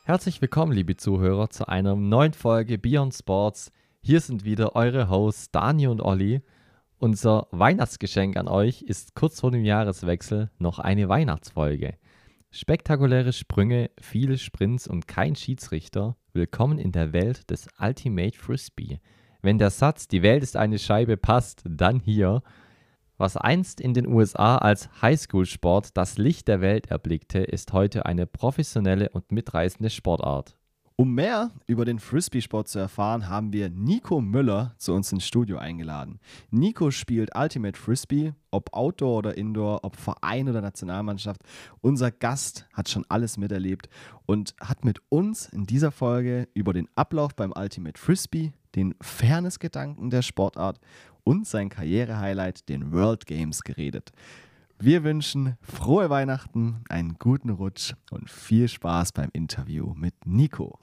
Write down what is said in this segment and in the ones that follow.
Herzlich willkommen, liebe Zuhörer, zu einer neuen Folge Beyond Sports. Hier sind wieder eure Hosts Dani und Olli. Unser Weihnachtsgeschenk an euch ist kurz vor dem Jahreswechsel noch eine Weihnachtsfolge. Spektakuläre Sprünge, viele Sprints und kein Schiedsrichter. Willkommen in der Welt des Ultimate Frisbee. Wenn der Satz "Die Welt ist eine Scheibe" passt, dann hier. Was einst in den USA als Highschool-Sport das Licht der Welt erblickte, ist heute eine professionelle und mitreißende Sportart. Um mehr über den Frisbee-Sport zu erfahren, haben wir Nico Müller zu uns ins Studio eingeladen. Nico spielt Ultimate Frisbee, ob Outdoor oder Indoor, ob Verein oder Nationalmannschaft. Unser Gast hat schon alles miterlebt und hat mit uns in dieser Folge über den Ablauf beim Ultimate Frisbee, den Fairness-Gedanken der Sportart und sein Karriere-Highlight, den World Games, geredet. Wir wünschen frohe Weihnachten, einen guten Rutsch und viel Spaß beim Interview mit Nico.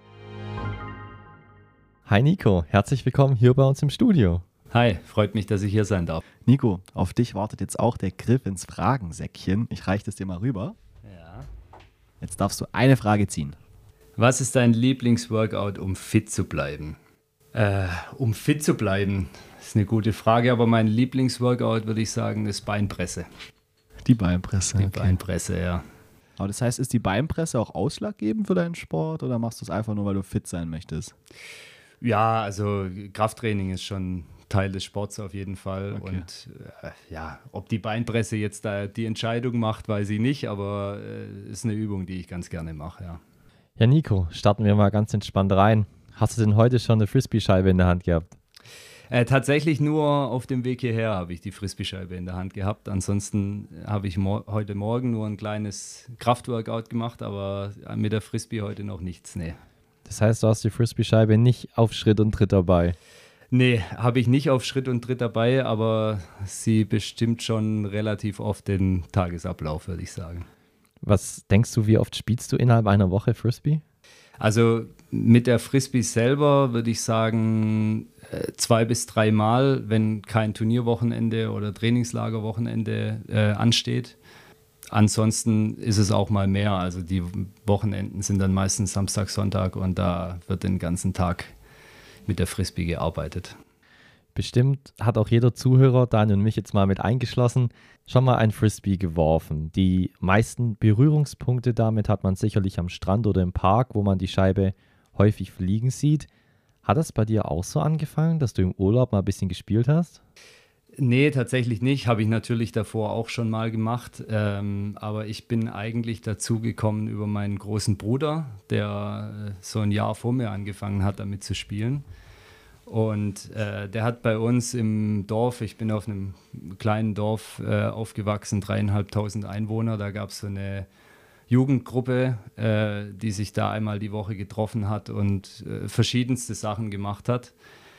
Hi Nico, herzlich willkommen hier bei uns im Studio. Hi, freut mich, dass ich hier sein darf. Nico, auf dich wartet jetzt auch der Griff ins Fragensäckchen. Ich reiche das dir mal rüber. Ja. Jetzt darfst du eine Frage ziehen. Was ist dein Lieblingsworkout, um fit zu bleiben? Um fit zu bleiben, ist eine gute Frage, aber mein Lieblingsworkout, würde ich sagen, ist Beinpresse. Die Beinpresse. Die Beinpresse, ja. Aber das heißt, ist die Beinpresse auch ausschlaggebend für deinen Sport oder machst du es einfach nur, weil du fit sein möchtest? Ja, also Krafttraining ist schon Teil des Sports auf jeden Fall. Okay. Und ob die Beinpresse jetzt da die Entscheidung macht, weiß ich nicht, aber ist eine Übung, die ich ganz gerne mache, ja. Ja Nico, starten wir mal ganz entspannt rein. Hast du denn heute schon eine Frisbee-Scheibe in der Hand gehabt? Tatsächlich nur auf dem Weg hierher habe ich die Frisbee-Scheibe in der Hand gehabt. Ansonsten habe ich heute Morgen nur ein kleines Kraftworkout gemacht, aber mit der Frisbee heute noch nichts, nee. Das heißt, du hast die Frisbee-Scheibe nicht auf Schritt und Tritt dabei? Nee, habe ich nicht auf Schritt und Tritt dabei, aber sie bestimmt schon relativ oft den Tagesablauf, würde ich sagen. Was denkst du, wie oft spielst du innerhalb einer Woche Frisbee? Also mit der Frisbee selber würde ich sagen 2 bis 3 Mal, wenn kein Turnierwochenende oder Trainingslagerwochenende ansteht. Ansonsten ist es auch mal mehr. Also die Wochenenden sind dann meistens Samstag, Sonntag und da wird den ganzen Tag mit der Frisbee gearbeitet. Bestimmt hat auch jeder Zuhörer, Daniel und mich jetzt mal mit eingeschlossen, schon mal ein Frisbee geworfen. Die meisten Berührungspunkte damit hat man sicherlich am Strand oder im Park, wo man die Scheibe häufig fliegen sieht. Hat das bei dir auch so angefangen, dass du im Urlaub mal ein bisschen gespielt hast? Nee, tatsächlich nicht. Habe ich natürlich davor auch schon mal gemacht. Aber ich bin eigentlich dazu gekommen über meinen großen Bruder, der so ein Jahr vor mir angefangen hat, damit zu spielen. Und der hat bei uns im Dorf, ich bin auf einem kleinen Dorf aufgewachsen, 3.500 Einwohner, da gab es so eine Jugendgruppe, die sich da einmal die Woche getroffen hat und verschiedenste Sachen gemacht hat.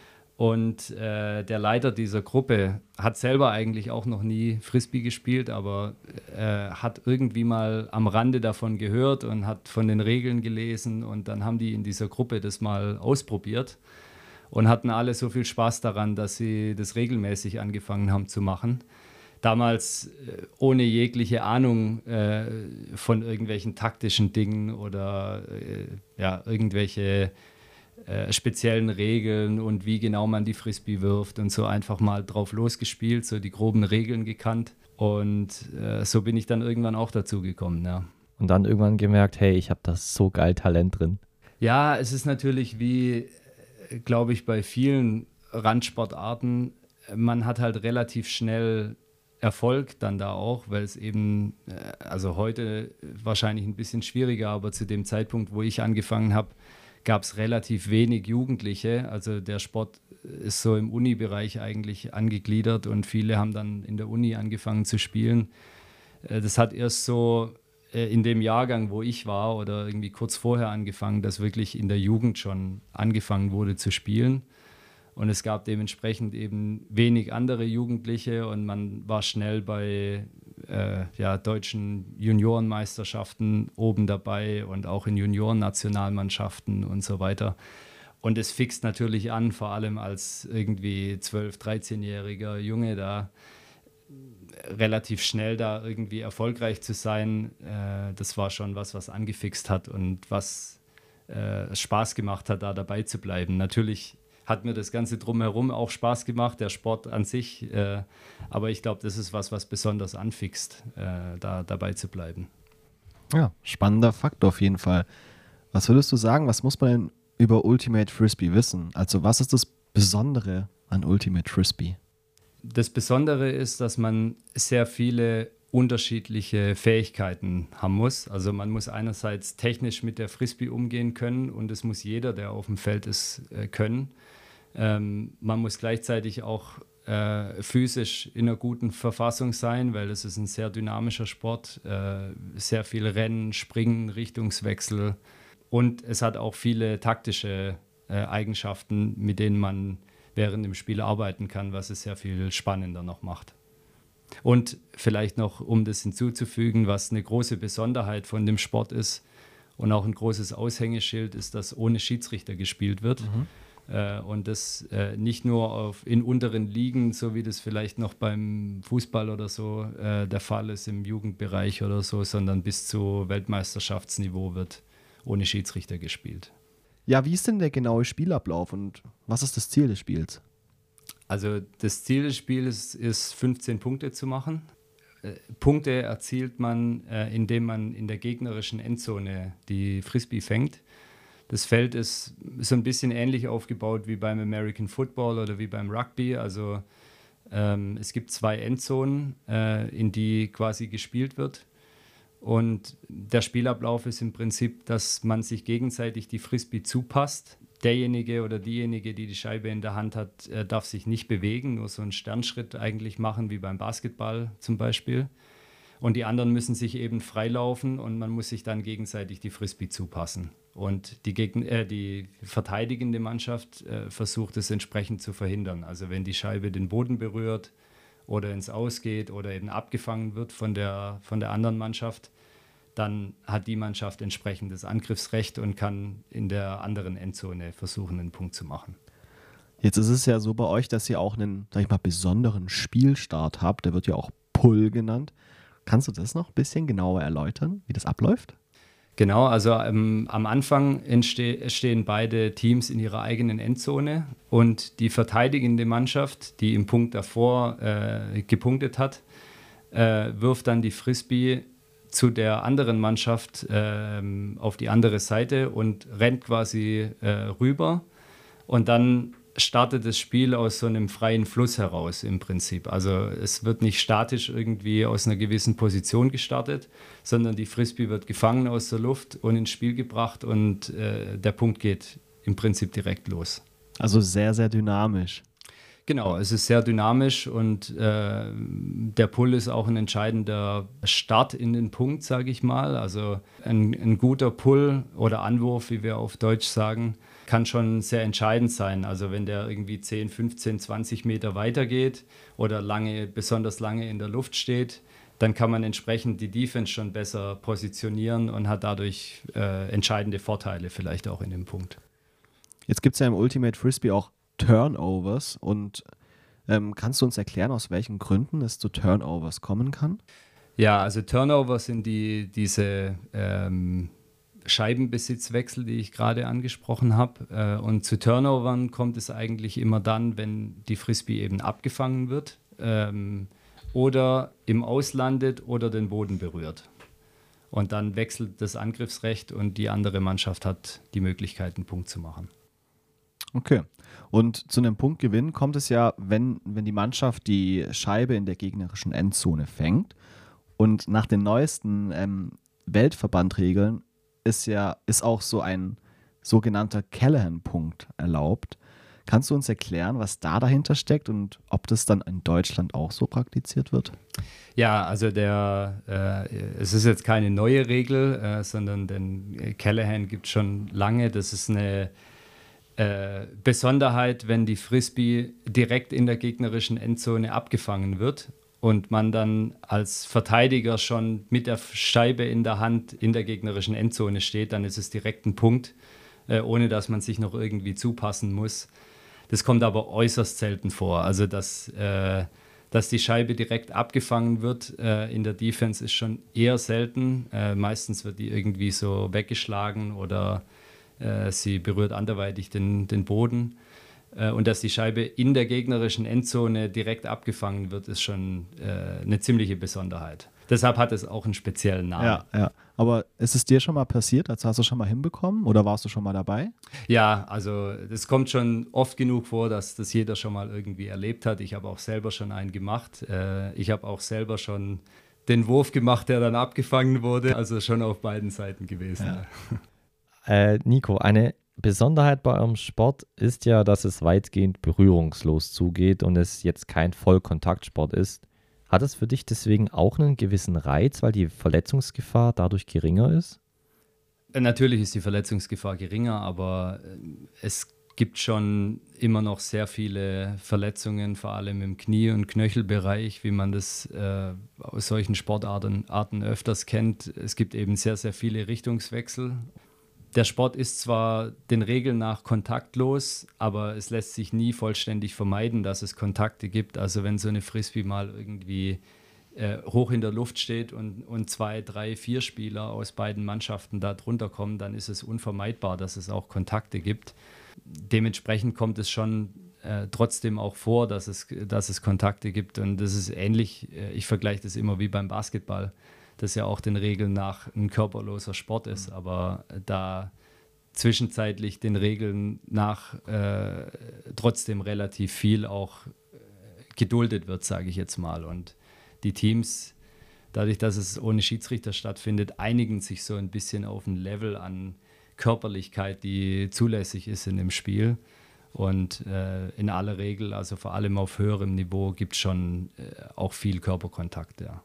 Und der Leiter dieser Gruppe hat selber eigentlich auch noch nie Frisbee gespielt, aber hat irgendwie mal am Rande davon gehört und hat von den Regeln gelesen und dann haben die in dieser Gruppe das mal ausprobiert. Und hatten alle so viel Spaß daran, dass sie das regelmäßig angefangen haben zu machen. Damals ohne jegliche Ahnung von irgendwelchen taktischen Dingen oder irgendwelche speziellen Regeln und wie genau man die Frisbee wirft und so einfach mal drauf losgespielt, so die groben Regeln gekannt. Und so bin ich dann irgendwann auch dazu gekommen, ja. Und dann irgendwann gemerkt, hey, ich habe da so geil Talent drin. Ja, es ist natürlich wie, glaube ich, bei vielen Randsportarten, man hat halt relativ schnell Erfolg dann da auch, weil es eben, also heute wahrscheinlich ein bisschen schwieriger, aber zu dem Zeitpunkt, wo ich angefangen habe, gab es relativ wenig Jugendliche. Also der Sport ist so im Uni-Bereich eigentlich angegliedert und viele haben dann in der Uni angefangen zu spielen. Das hat erst so in dem Jahrgang, wo ich war oder irgendwie kurz vorher angefangen, dass wirklich in der Jugend schon angefangen wurde zu spielen. Und es gab dementsprechend eben wenig andere Jugendliche und man war schnell bei deutschen Juniorenmeisterschaften oben dabei und auch in Juniorennationalmannschaften und so weiter. Und es fixt natürlich an, vor allem als irgendwie 12-, 13-jähriger Junge da, relativ schnell da irgendwie erfolgreich zu sein, das war schon was angefixt hat und was Spaß gemacht hat, da dabei zu bleiben. Natürlich hat mir das Ganze drumherum auch Spaß gemacht, der Sport an sich, aber ich glaube, das ist was besonders anfixt, da dabei zu bleiben. Ja, spannender Fakt auf jeden Fall. Was würdest du sagen, was muss man denn über Ultimate Frisbee wissen? Also was ist das Besondere an Ultimate Frisbee? Das Besondere ist, dass man sehr viele unterschiedliche Fähigkeiten haben muss. Also man muss einerseits technisch mit der Frisbee umgehen können und das muss jeder, der auf dem Feld ist, können. Man muss gleichzeitig auch physisch in einer guten Verfassung sein, weil es ist ein sehr dynamischer Sport, sehr viel Rennen, Springen, Richtungswechsel und es hat auch viele taktische Eigenschaften, mit denen man während dem Spiel arbeiten kann, was es sehr viel spannender noch macht. Und vielleicht noch, um das hinzuzufügen, was eine große Besonderheit von dem Sport ist und auch ein großes Aushängeschild ist, dass ohne Schiedsrichter gespielt wird. Und das nicht nur in unteren Ligen, so wie das vielleicht noch beim Fußball oder so der Fall ist im Jugendbereich oder so, sondern bis zu Weltmeisterschaftsniveau wird ohne Schiedsrichter gespielt. Ja, wie ist denn der genaue Spielablauf und was ist das Ziel des Spiels? Also das Ziel des Spiels ist 15 Punkte zu machen. Punkte erzielt man, indem man in der gegnerischen Endzone die Frisbee fängt. Das Feld ist so ein bisschen ähnlich aufgebaut wie beim American Football oder wie beim Rugby. Also es gibt 2 Endzonen, in die quasi gespielt wird. Und der Spielablauf ist im Prinzip, dass man sich gegenseitig die Frisbee zupasst. Derjenige oder diejenige, die die Scheibe in der Hand hat, darf sich nicht bewegen, nur so einen Sternschritt eigentlich machen, wie beim Basketball zum Beispiel. Und die anderen müssen sich eben freilaufen und man muss sich dann gegenseitig die Frisbee zupassen. Und die verteidigende Mannschaft versucht es entsprechend zu verhindern. Also wenn die Scheibe den Boden berührt oder ins Aus geht oder eben abgefangen wird von der anderen Mannschaft, dann hat die Mannschaft entsprechendes Angriffsrecht und kann in der anderen Endzone versuchen, einen Punkt zu machen. Jetzt ist es ja so bei euch, dass ihr auch einen, sag ich mal, besonderen Spielstart habt. Der wird ja auch Pull genannt. Kannst du das noch ein bisschen genauer erläutern, wie das abläuft? Genau, also am Anfang stehen beide Teams in ihrer eigenen Endzone und die verteidigende Mannschaft, die im Punkt davor gepunktet hat, wirft dann die Frisbee zu der anderen Mannschaft auf die andere Seite und rennt quasi rüber und dann startet das Spiel aus so einem freien Fluss heraus im Prinzip. Also es wird nicht statisch irgendwie aus einer gewissen Position gestartet, sondern die Frisbee wird gefangen aus der Luft und ins Spiel gebracht und der Punkt geht im Prinzip direkt los. Also sehr, sehr dynamisch. Genau, es ist sehr dynamisch und der Pull ist auch ein entscheidender Start in den Punkt, sage ich mal. Also ein guter Pull oder Anwurf, wie wir auf Deutsch sagen, kann schon sehr entscheidend sein. Also wenn der irgendwie 10, 15, 20 Meter weiter geht oder besonders lange in der Luft steht, dann kann man entsprechend die Defense schon besser positionieren und hat dadurch entscheidende Vorteile vielleicht auch in dem Punkt. Jetzt gibt es ja im Ultimate Frisbee auch Turnovers und kannst du uns erklären, aus welchen Gründen es zu Turnovers kommen kann? Ja, also Turnovers sind diese Scheibenbesitzwechsel, die ich gerade angesprochen habe. Und zu Turnovern kommt es eigentlich immer dann, wenn die Frisbee eben abgefangen wird oder im Aus landet oder den Boden berührt. Und dann wechselt das Angriffsrecht und die andere Mannschaft hat die Möglichkeit, einen Punkt zu machen. Okay. Und zu einem Punktgewinn kommt es ja, wenn die Mannschaft die Scheibe in der gegnerischen Endzone fängt. Und nach den neuesten Weltverbandregeln ist auch so ein sogenannter Callahan-Punkt erlaubt. Kannst du uns erklären, was da dahinter steckt und ob das dann in Deutschland auch so praktiziert wird? Ja, also es ist jetzt keine neue Regel, sondern den Callahan gibt es schon lange. Das ist eine Besonderheit, wenn die Frisbee direkt in der gegnerischen Endzone abgefangen wird und man dann als Verteidiger schon mit der Scheibe in der Hand in der gegnerischen Endzone steht, dann ist es direkt ein Punkt, ohne dass man sich noch irgendwie zupassen muss. Das kommt aber äußerst selten vor. Also dass Dass die Scheibe direkt abgefangen wird in der Defense ist schon eher selten. Meistens wird die irgendwie so weggeschlagen oder sie berührt anderweitig den Boden. Und dass die Scheibe in der gegnerischen Endzone direkt abgefangen wird, ist schon eine ziemliche Besonderheit. Deshalb hat es auch einen speziellen Namen. Ja. Aber ist es dir schon mal passiert? Also hast du schon mal hinbekommen oder warst du schon mal dabei? Ja, also das kommt schon oft genug vor, dass das jeder schon mal irgendwie erlebt hat. Ich habe auch selber schon einen gemacht. Ich habe auch selber schon den Wurf gemacht, der dann abgefangen wurde. Also schon auf beiden Seiten gewesen. Ja. Nico, eine Besonderheit bei eurem Sport ist ja, dass es weitgehend berührungslos zugeht und es jetzt kein Vollkontaktsport ist. Hat es für dich deswegen auch einen gewissen Reiz, weil die Verletzungsgefahr dadurch geringer ist? Natürlich ist die Verletzungsgefahr geringer, aber es gibt schon immer noch sehr viele Verletzungen, vor allem im Knie- und Knöchelbereich, wie man das aus solchen Sportarten öfters kennt. Es gibt eben sehr, sehr viele Richtungswechsel. Der Sport ist zwar den Regeln nach kontaktlos, aber es lässt sich nie vollständig vermeiden, dass es Kontakte gibt. Also wenn so eine Frisbee mal irgendwie hoch in der Luft steht und 2, 3, 4 Spieler aus beiden Mannschaften da drunter kommen, dann ist es unvermeidbar, dass es auch Kontakte gibt. Dementsprechend kommt es schon trotzdem auch vor, dass es Kontakte gibt. Und das ist ähnlich, ich vergleiche das immer wie beim Basketball, das ja auch den Regeln nach ein körperloser Sport ist, aber da zwischenzeitlich den Regeln nach trotzdem relativ viel auch geduldet wird, sage ich jetzt mal. Und die Teams, dadurch, dass es ohne Schiedsrichter stattfindet, einigen sich so ein bisschen auf ein Level an Körperlichkeit, die zulässig ist in dem Spiel. Und in aller Regel, also vor allem auf höherem Niveau, gibt es schon auch viel Körperkontakt, ja.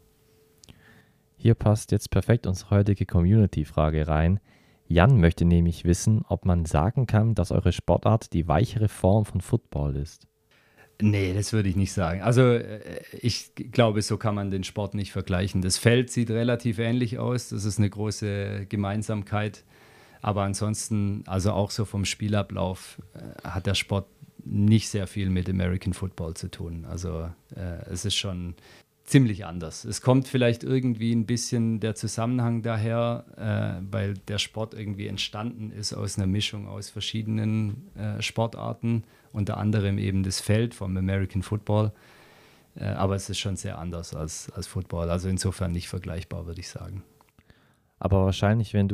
Hier passt jetzt perfekt unsere heutige Community-Frage rein. Jan möchte nämlich wissen, ob man sagen kann, dass eure Sportart die weichere Form von Football ist. Nee, das würde ich nicht sagen. Also ich glaube, so kann man den Sport nicht vergleichen. Das Feld sieht relativ ähnlich aus, das ist eine große Gemeinsamkeit. Aber ansonsten, also auch so vom Spielablauf, hat der Sport nicht sehr viel mit American Football zu tun. Also es ist schon ziemlich anders. Es kommt vielleicht irgendwie ein bisschen der Zusammenhang daher, weil der Sport irgendwie entstanden ist aus einer Mischung aus verschiedenen Sportarten, unter anderem eben das Feld vom American Football. Aber es ist schon sehr anders als Football. Also insofern nicht vergleichbar, würde ich sagen. Aber wahrscheinlich, wenn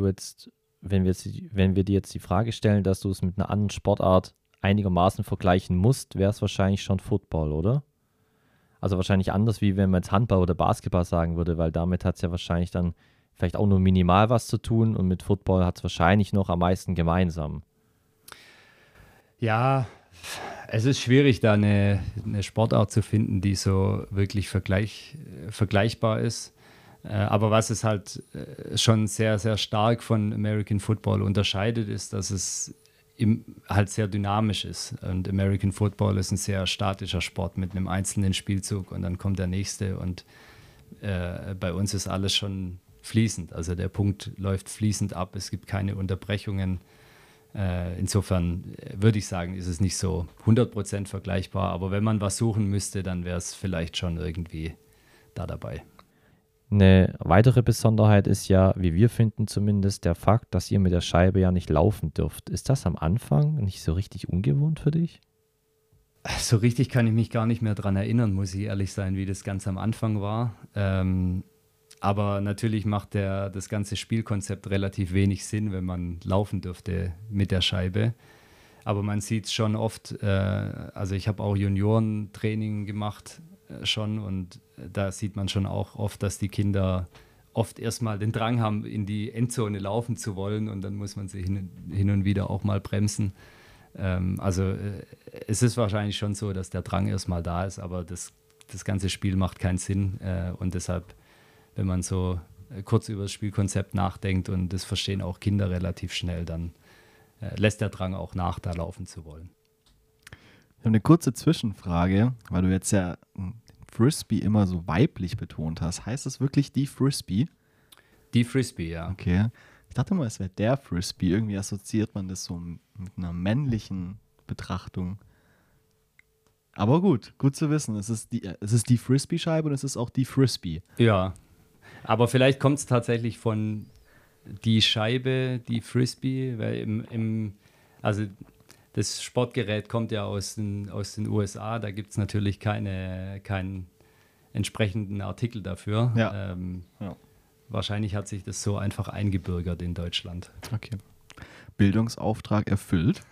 wir dir jetzt die Frage stellen, dass du es mit einer anderen Sportart einigermaßen vergleichen musst, wäre es wahrscheinlich schon Football, oder? Also wahrscheinlich anders, wie wenn man jetzt Handball oder Basketball sagen würde, weil damit hat es ja wahrscheinlich dann vielleicht auch nur minimal was zu tun und mit Football hat es wahrscheinlich noch am meisten gemeinsam. Ja, es ist schwierig, da eine Sportart zu finden, die so wirklich vergleichbar ist. Aber was es halt schon sehr, sehr stark von American Football unterscheidet, ist, dass es halt sehr dynamisch ist. Und American Football ist ein sehr statischer Sport mit einem einzelnen Spielzug und dann kommt der nächste. Und bei uns ist alles schon fließend. Also der Punkt läuft fließend ab, es gibt keine Unterbrechungen. Insofern würde ich sagen, ist es nicht so 100% vergleichbar. Aber wenn man was suchen müsste, dann wäre es vielleicht schon irgendwie da dabei. Eine weitere Besonderheit ist ja, wie wir finden zumindest, der Fakt, dass ihr mit der Scheibe ja nicht laufen dürft. Ist das am Anfang nicht so richtig ungewohnt für dich? So richtig kann ich mich gar nicht mehr daran erinnern, muss ich ehrlich sein, wie das ganz am Anfang war. Aber natürlich macht das ganze Spielkonzept relativ wenig Sinn, wenn man laufen dürfte mit der Scheibe. Aber man sieht es schon oft, also ich habe auch Juniorentraining gemacht schon und da sieht man schon auch oft, dass die Kinder oft erstmal den Drang haben, in die Endzone laufen zu wollen und dann muss man sie hin und wieder auch mal bremsen. Also es ist wahrscheinlich schon so, dass der Drang erstmal da ist, aber das ganze Spiel macht keinen Sinn und deshalb, wenn man so kurz über das Spielkonzept nachdenkt und das verstehen auch Kinder relativ schnell, dann lässt der Drang auch nach, da laufen zu wollen. Ich habe eine kurze Zwischenfrage, weil du jetzt ja Frisbee immer so weiblich betont hast. Heißt das wirklich die Frisbee? Die Frisbee, ja. Okay. Ich dachte mal, es wäre der Frisbee. Irgendwie assoziiert man das so mit einer männlichen Betrachtung. Aber gut zu wissen. Es ist die Frisbee-Scheibe und es ist auch die Frisbee. Ja, aber vielleicht kommt es tatsächlich von die Scheibe, die Frisbee, weil also das Sportgerät kommt ja aus den USA, da gibt es natürlich keinen entsprechenden Artikel dafür. Ja. Wahrscheinlich hat sich das so einfach eingebürgert in Deutschland. Okay. Bildungsauftrag erfüllt.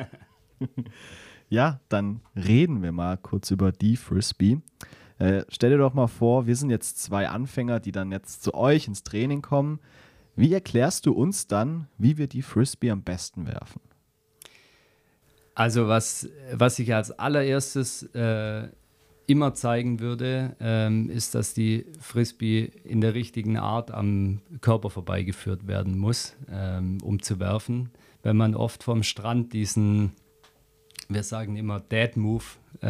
Ja, dann reden wir mal kurz über die Frisbee. Stell dir doch mal vor, wir sind jetzt 2 Anfänger, die dann jetzt zu euch ins Training kommen. Wie erklärst du uns dann, wie wir die Frisbee am besten werfen? Also was ich als allererstes immer zeigen würde, ist, dass die Frisbee in der richtigen Art am Körper vorbeigeführt werden muss, um zu werfen. Wenn man oft vom Strand diesen, wir sagen immer Dead Move,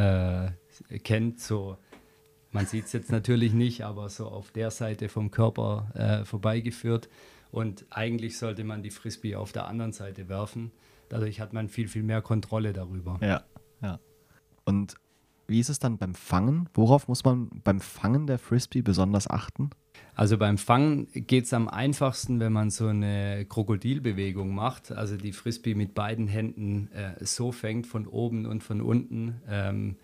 kennt, so, man sieht es jetzt natürlich nicht, aber so auf der Seite vom Körper vorbeigeführt. Und eigentlich sollte man die Frisbee auf der anderen Seite werfen. Dadurch hat man viel, viel mehr Kontrolle darüber. Ja. Und wie ist es dann beim Fangen? Worauf muss man beim Fangen der Frisbee besonders achten? Also beim Fangen geht es am einfachsten, wenn man so eine Krokodilbewegung macht, also die Frisbee mit beiden Händen so fängt, von oben und von unten.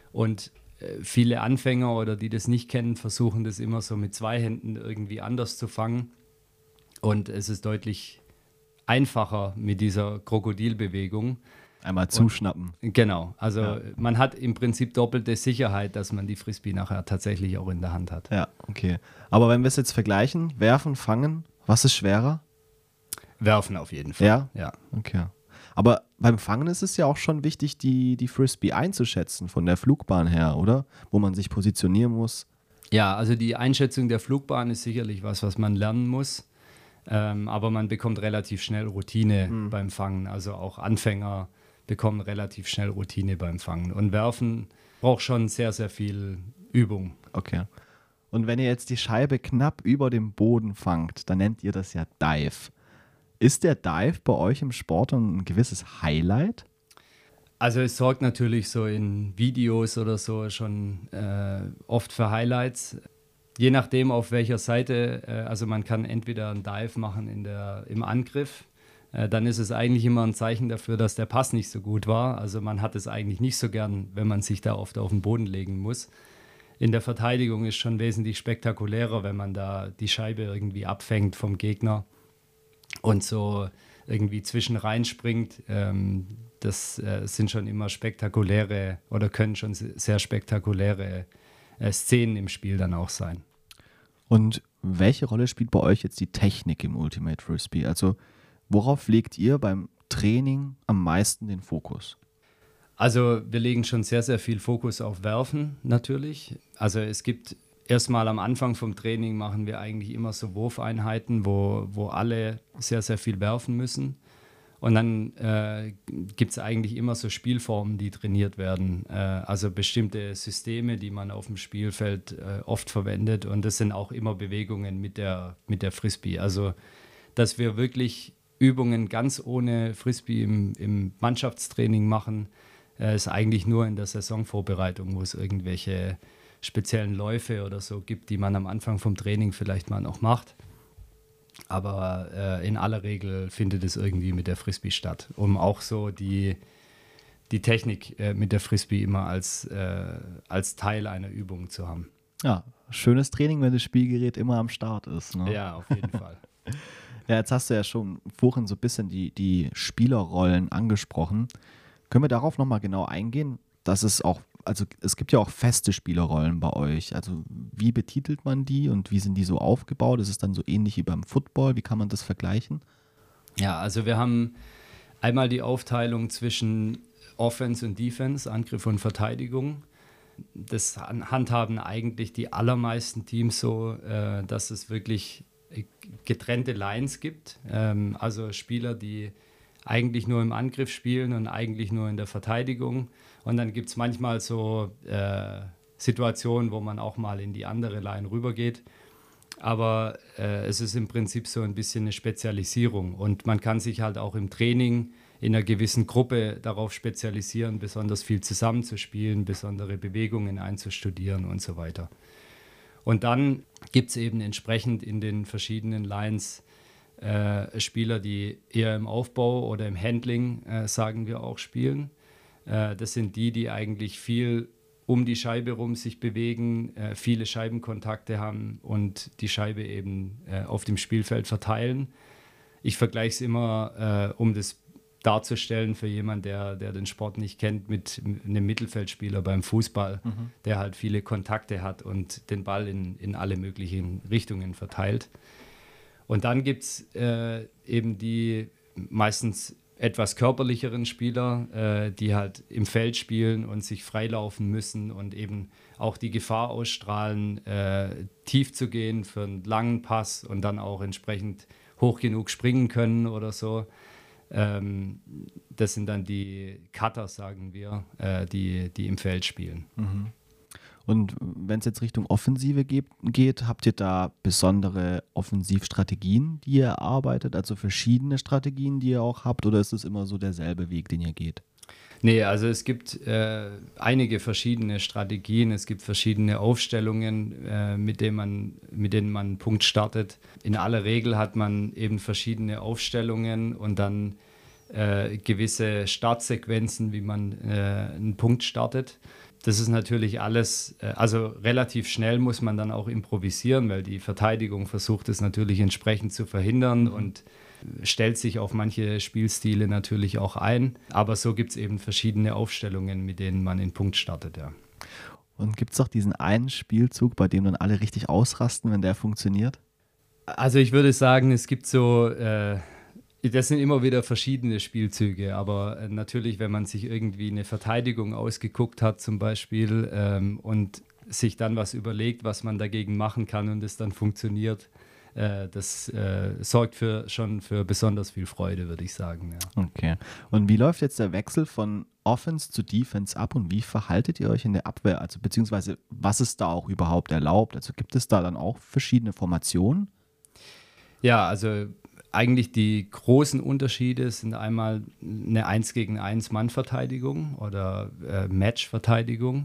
Viele Anfänger oder die das nicht kennen, versuchen das immer so mit 2 Händen irgendwie anders zu fangen. Und es ist deutlich einfacher mit dieser Krokodilbewegung. Einmal zuschnappen. Genau, also man hat im Prinzip doppelte Sicherheit, dass man die Frisbee nachher tatsächlich auch in der Hand hat. Ja, okay. Aber wenn wir es jetzt vergleichen, werfen, fangen, was ist schwerer? Werfen auf jeden Fall. Ja. Okay. Aber beim Fangen ist es ja auch schon wichtig, die Frisbee einzuschätzen, von der Flugbahn her, oder? Wo man sich positionieren muss. Ja, also die Einschätzung der Flugbahn ist sicherlich was man lernen muss. Aber man bekommt relativ schnell Routine beim Fangen. Also auch Anfänger bekommen relativ schnell Routine beim Fangen. Und Werfen braucht schon sehr, sehr viel Übung. Okay. Und wenn ihr jetzt die Scheibe knapp über dem Boden fangt, dann nennt ihr das ja Dive. Ist der Dive bei euch im Sport ein gewisses Highlight? Also es sorgt natürlich so in Videos oder so schon oft für Highlights. Je nachdem, auf welcher Seite, also man kann entweder einen Dive machen im Angriff, dann ist es eigentlich immer ein Zeichen dafür, dass der Pass nicht so gut war. Also man hat es eigentlich nicht so gern, wenn man sich da oft auf den Boden legen muss. In der Verteidigung ist schon wesentlich spektakulärer, wenn man da die Scheibe irgendwie abfängt vom Gegner und so irgendwie zwischen reinspringt. Das sind schon immer spektakuläre oder können schon sehr spektakuläre Szenen im Spiel dann auch sein. Und welche Rolle spielt bei euch jetzt die Technik im Ultimate Frisbee? Also worauf legt ihr beim Training am meisten den Fokus? Also wir legen schon sehr, sehr viel Fokus auf Werfen natürlich. Also es gibt erstmal am Anfang vom Training machen wir eigentlich immer so Wurfeinheiten, wo alle sehr, sehr viel werfen müssen. Und dann gibt es eigentlich immer so Spielformen, die trainiert werden. Also bestimmte Systeme, die man auf dem Spielfeld oft verwendet. Und das sind auch immer Bewegungen mit der Frisbee. Also, dass wir wirklich Übungen ganz ohne Frisbee im Mannschaftstraining machen, ist eigentlich nur in der Saisonvorbereitung, wo es irgendwelche speziellen Läufe oder so gibt, die man am Anfang vom Training vielleicht mal noch macht. Aber in aller Regel findet es irgendwie mit der Frisbee statt, um auch so die Technik mit der Frisbee immer als Teil einer Übung zu haben. Ja, schönes Training, wenn das Spielgerät immer am Start ist. Ne? Ja, auf jeden Fall. Ja, jetzt hast du ja schon vorhin so ein bisschen die Spielerrollen angesprochen. Können wir darauf nochmal genau eingehen? Dass es auch, also es gibt ja auch feste Spielerrollen bei euch. Also wie betitelt man die und wie sind die so aufgebaut? Ist es dann so ähnlich wie beim Football? Wie kann man das vergleichen? Ja, also wir haben einmal die Aufteilung zwischen Offense und Defense, Angriff und Verteidigung. Das handhaben eigentlich die allermeisten Teams so, dass es wirklich getrennte Lines gibt. Also Spieler, die eigentlich nur im Angriff spielen und eigentlich nur in der Verteidigung. Und dann gibt es manchmal so Situationen, wo man auch mal in die andere Line rübergeht. Aber es ist im Prinzip so ein bisschen eine Spezialisierung. Und man kann sich halt auch im Training in einer gewissen Gruppe darauf spezialisieren, besonders viel zusammenzuspielen, besondere Bewegungen einzustudieren und so weiter. Und dann gibt es eben entsprechend in den verschiedenen Lines Spieler, die eher im Aufbau oder im Handling, sagen wir auch, spielen. Das sind die eigentlich viel um die Scheibe rum sich bewegen, viele Scheibenkontakte haben und die Scheibe eben auf dem Spielfeld verteilen. Ich vergleiche es immer, um das darzustellen für jemanden, der den Sport nicht kennt, mit einem Mittelfeldspieler beim Fußball, der halt viele Kontakte hat und den Ball in alle möglichen Richtungen verteilt. Und dann gibt es eben die meistens etwas körperlicheren Spieler, die halt im Feld spielen und sich freilaufen müssen und eben auch die Gefahr ausstrahlen, tief zu gehen für einen langen Pass und dann auch entsprechend hoch genug springen können oder so. Das sind dann die Cutter, sagen wir, die im Feld spielen. Und wenn es jetzt Richtung Offensive geht, habt ihr da besondere Offensivstrategien, die ihr erarbeitet, also verschiedene Strategien, die ihr auch habt, oder ist es immer so derselbe Weg, den ihr geht? Nee, also es gibt einige verschiedene Strategien, es gibt verschiedene Aufstellungen, mit denen man einen Punkt startet. In aller Regel hat man eben verschiedene Aufstellungen und dann gewisse Startsequenzen, wie man einen Punkt startet. Das ist natürlich alles, also relativ schnell muss man dann auch improvisieren, weil die Verteidigung versucht es natürlich entsprechend zu verhindern und stellt sich auf manche Spielstile natürlich auch ein. Aber so gibt es eben verschiedene Aufstellungen, mit denen man den Punkt startet, ja. Und gibt es auch diesen einen Spielzug, bei dem dann alle richtig ausrasten, wenn der funktioniert? Also ich würde sagen, es gibt so... Das sind immer wieder verschiedene Spielzüge, aber natürlich, wenn man sich irgendwie eine Verteidigung ausgeguckt hat zum Beispiel und sich dann was überlegt, was man dagegen machen kann und es dann funktioniert, das sorgt schon für besonders viel Freude, würde ich sagen. Ja. Okay. Und wie läuft jetzt der Wechsel von Offense zu Defense ab und wie verhaltet ihr euch in der Abwehr? Also beziehungsweise was ist da auch überhaupt erlaubt? Also gibt es da dann auch verschiedene Formationen? Ja, also eigentlich die großen Unterschiede sind einmal eine 1 gegen 1 Mannverteidigung oder Matchverteidigung,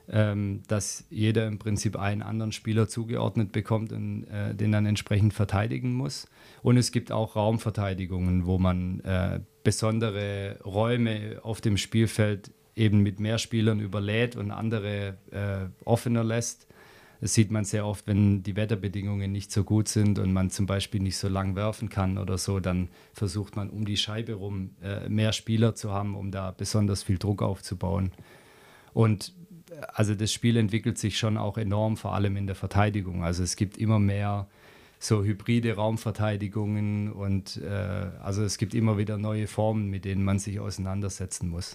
dass jeder im Prinzip einen anderen Spieler zugeordnet bekommt und den dann entsprechend verteidigen muss. Und es gibt auch Raumverteidigungen, wo man besondere Räume auf dem Spielfeld eben mit mehr Spielern überlädt und andere offener lässt. Das sieht man sehr oft, wenn die Wetterbedingungen nicht so gut sind und man zum Beispiel nicht so lang werfen kann oder so, dann versucht man um die Scheibe rum mehr Spieler zu haben, um da besonders viel Druck aufzubauen. Und also das Spiel entwickelt sich schon auch enorm, vor allem in der Verteidigung. Also es gibt immer mehr so hybride Raumverteidigungen und also es gibt immer wieder neue Formen, mit denen man sich auseinandersetzen muss.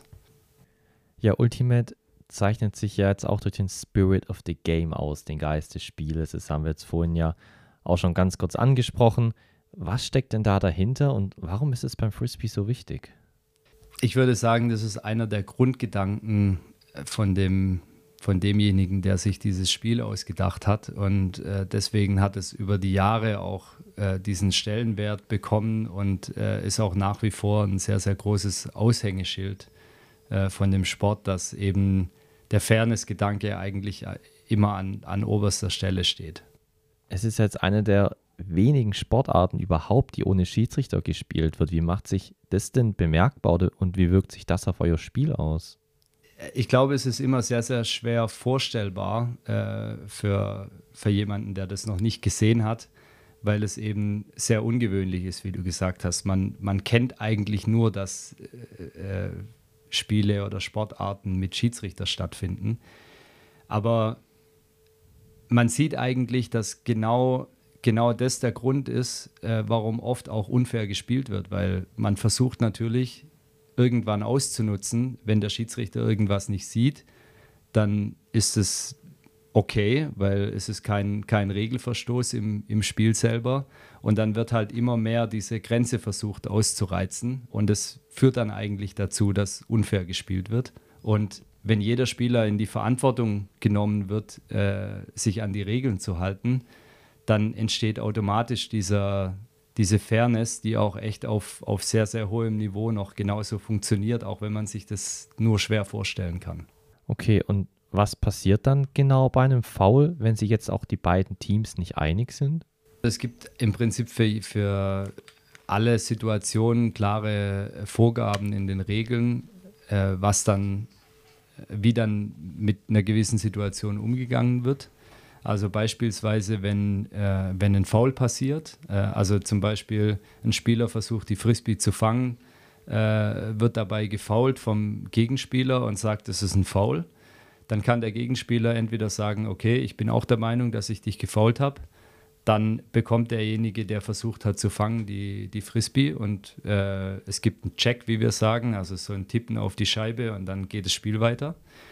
Ja, Ultimate zeichnet sich ja jetzt auch durch den Spirit of the Game aus, den Geist des Spieles. Das haben wir jetzt vorhin ja auch schon ganz kurz angesprochen. Was steckt denn da dahinter und warum ist es beim Frisbee so wichtig? Ich würde sagen, das ist einer der Grundgedanken von demjenigen, der sich dieses Spiel ausgedacht hat. Und deswegen hat es über die Jahre auch diesen Stellenwert bekommen und ist auch nach wie vor ein sehr, sehr großes Aushängeschild von dem Sport, dass eben der Fairness-Gedanke eigentlich immer an oberster Stelle steht. Es ist jetzt eine der wenigen Sportarten überhaupt, die ohne Schiedsrichter gespielt wird. Wie macht sich das denn bemerkbar und wie wirkt sich das auf euer Spiel aus? Ich glaube, es ist immer sehr, sehr schwer vorstellbar für jemanden, der das noch nicht gesehen hat, weil es eben sehr ungewöhnlich ist, wie du gesagt hast. Man kennt eigentlich nur, dass Spiele oder Sportarten mit Schiedsrichter stattfinden. Aber man sieht eigentlich, dass genau das der Grund ist, warum oft auch unfair gespielt wird, weil man versucht natürlich irgendwann auszunutzen, wenn der Schiedsrichter irgendwas nicht sieht, dann ist es okay, weil es ist kein Regelverstoß im Spiel selber und dann wird halt immer mehr diese Grenze versucht auszureizen und das führt dann eigentlich dazu, dass unfair gespielt wird und wenn jeder Spieler in die Verantwortung genommen wird, sich an die Regeln zu halten, dann entsteht automatisch dieser diese Fairness, die auch echt auf sehr, sehr hohem Niveau noch genauso funktioniert, auch wenn man sich das nur schwer vorstellen kann. Okay, und was passiert dann genau bei einem Foul, wenn sich jetzt auch die beiden Teams nicht einig sind? Es gibt im Prinzip für alle Situationen klare Vorgaben in den Regeln, wie dann mit einer gewissen Situation umgegangen wird. Also beispielsweise, wenn ein Foul passiert, also zum Beispiel ein Spieler versucht, die Frisbee zu fangen, wird dabei gefoult vom Gegenspieler und sagt, es ist ein Foul. Dann kann der Gegenspieler entweder sagen, okay, ich bin auch der Meinung, dass ich dich gefoult habe. Dann bekommt derjenige, der versucht hat zu fangen, die Frisbee und es gibt einen Check, wie wir sagen, also so ein Tippen auf die Scheibe und dann geht das Spiel weiter.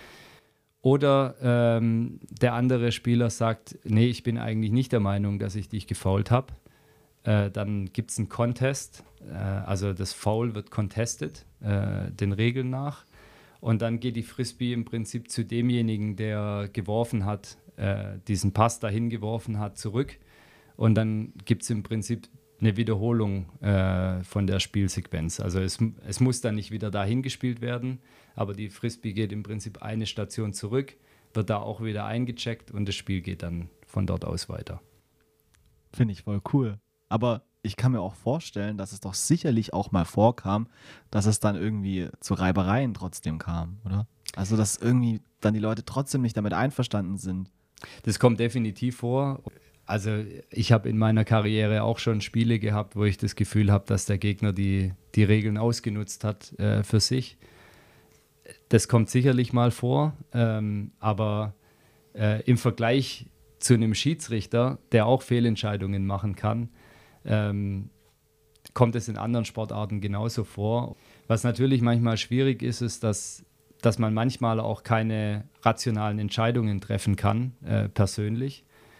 Oder der andere Spieler sagt, nee, ich bin eigentlich nicht der Meinung, dass ich dich gefoult habe. Dann gibt es einen Contest, also das Foul wird contested, den Regeln nach. Und dann geht die Frisbee im Prinzip zu demjenigen, der geworfen hat, diesen Pass dahin geworfen hat, zurück. Und dann gibt es im Prinzip eine Wiederholung von der Spielsequenz. Also es muss dann nicht wieder dahin gespielt werden, aber die Frisbee geht im Prinzip eine Station zurück, wird da auch wieder eingecheckt und das Spiel geht dann von dort aus weiter. Finde ich voll cool. Aber ich kann mir auch vorstellen, dass es doch sicherlich auch mal vorkam, dass es dann irgendwie zu Reibereien trotzdem kam, oder? Also, dass irgendwie dann die Leute trotzdem nicht damit einverstanden sind. Das kommt definitiv vor. Also ich habe in meiner Karriere auch schon Spiele gehabt, wo ich das Gefühl habe, dass der Gegner die Regeln ausgenutzt hat für sich. Das kommt sicherlich mal vor, aber im Vergleich zu einem Schiedsrichter, der auch Fehlentscheidungen machen kann, kommt es in anderen Sportarten genauso vor. Was natürlich manchmal schwierig ist, ist, dass man manchmal auch keine rationalen Entscheidungen treffen kann, persönlich,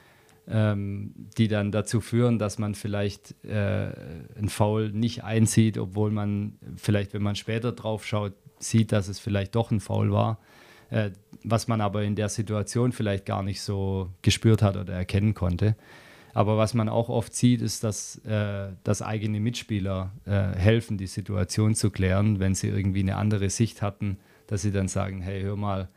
die dann dazu führen, dass man vielleicht ein Foul nicht einzieht, obwohl man vielleicht, wenn man später drauf schaut, sieht, dass es vielleicht doch ein Foul war, was man aber in der Situation vielleicht gar nicht so gespürt hat oder erkennen konnte. Aber was man auch oft sieht, ist, dass eigene Mitspieler helfen, die Situation zu klären, wenn sie irgendwie eine andere Sicht hatten, dass sie dann sagen, hey, hör mal,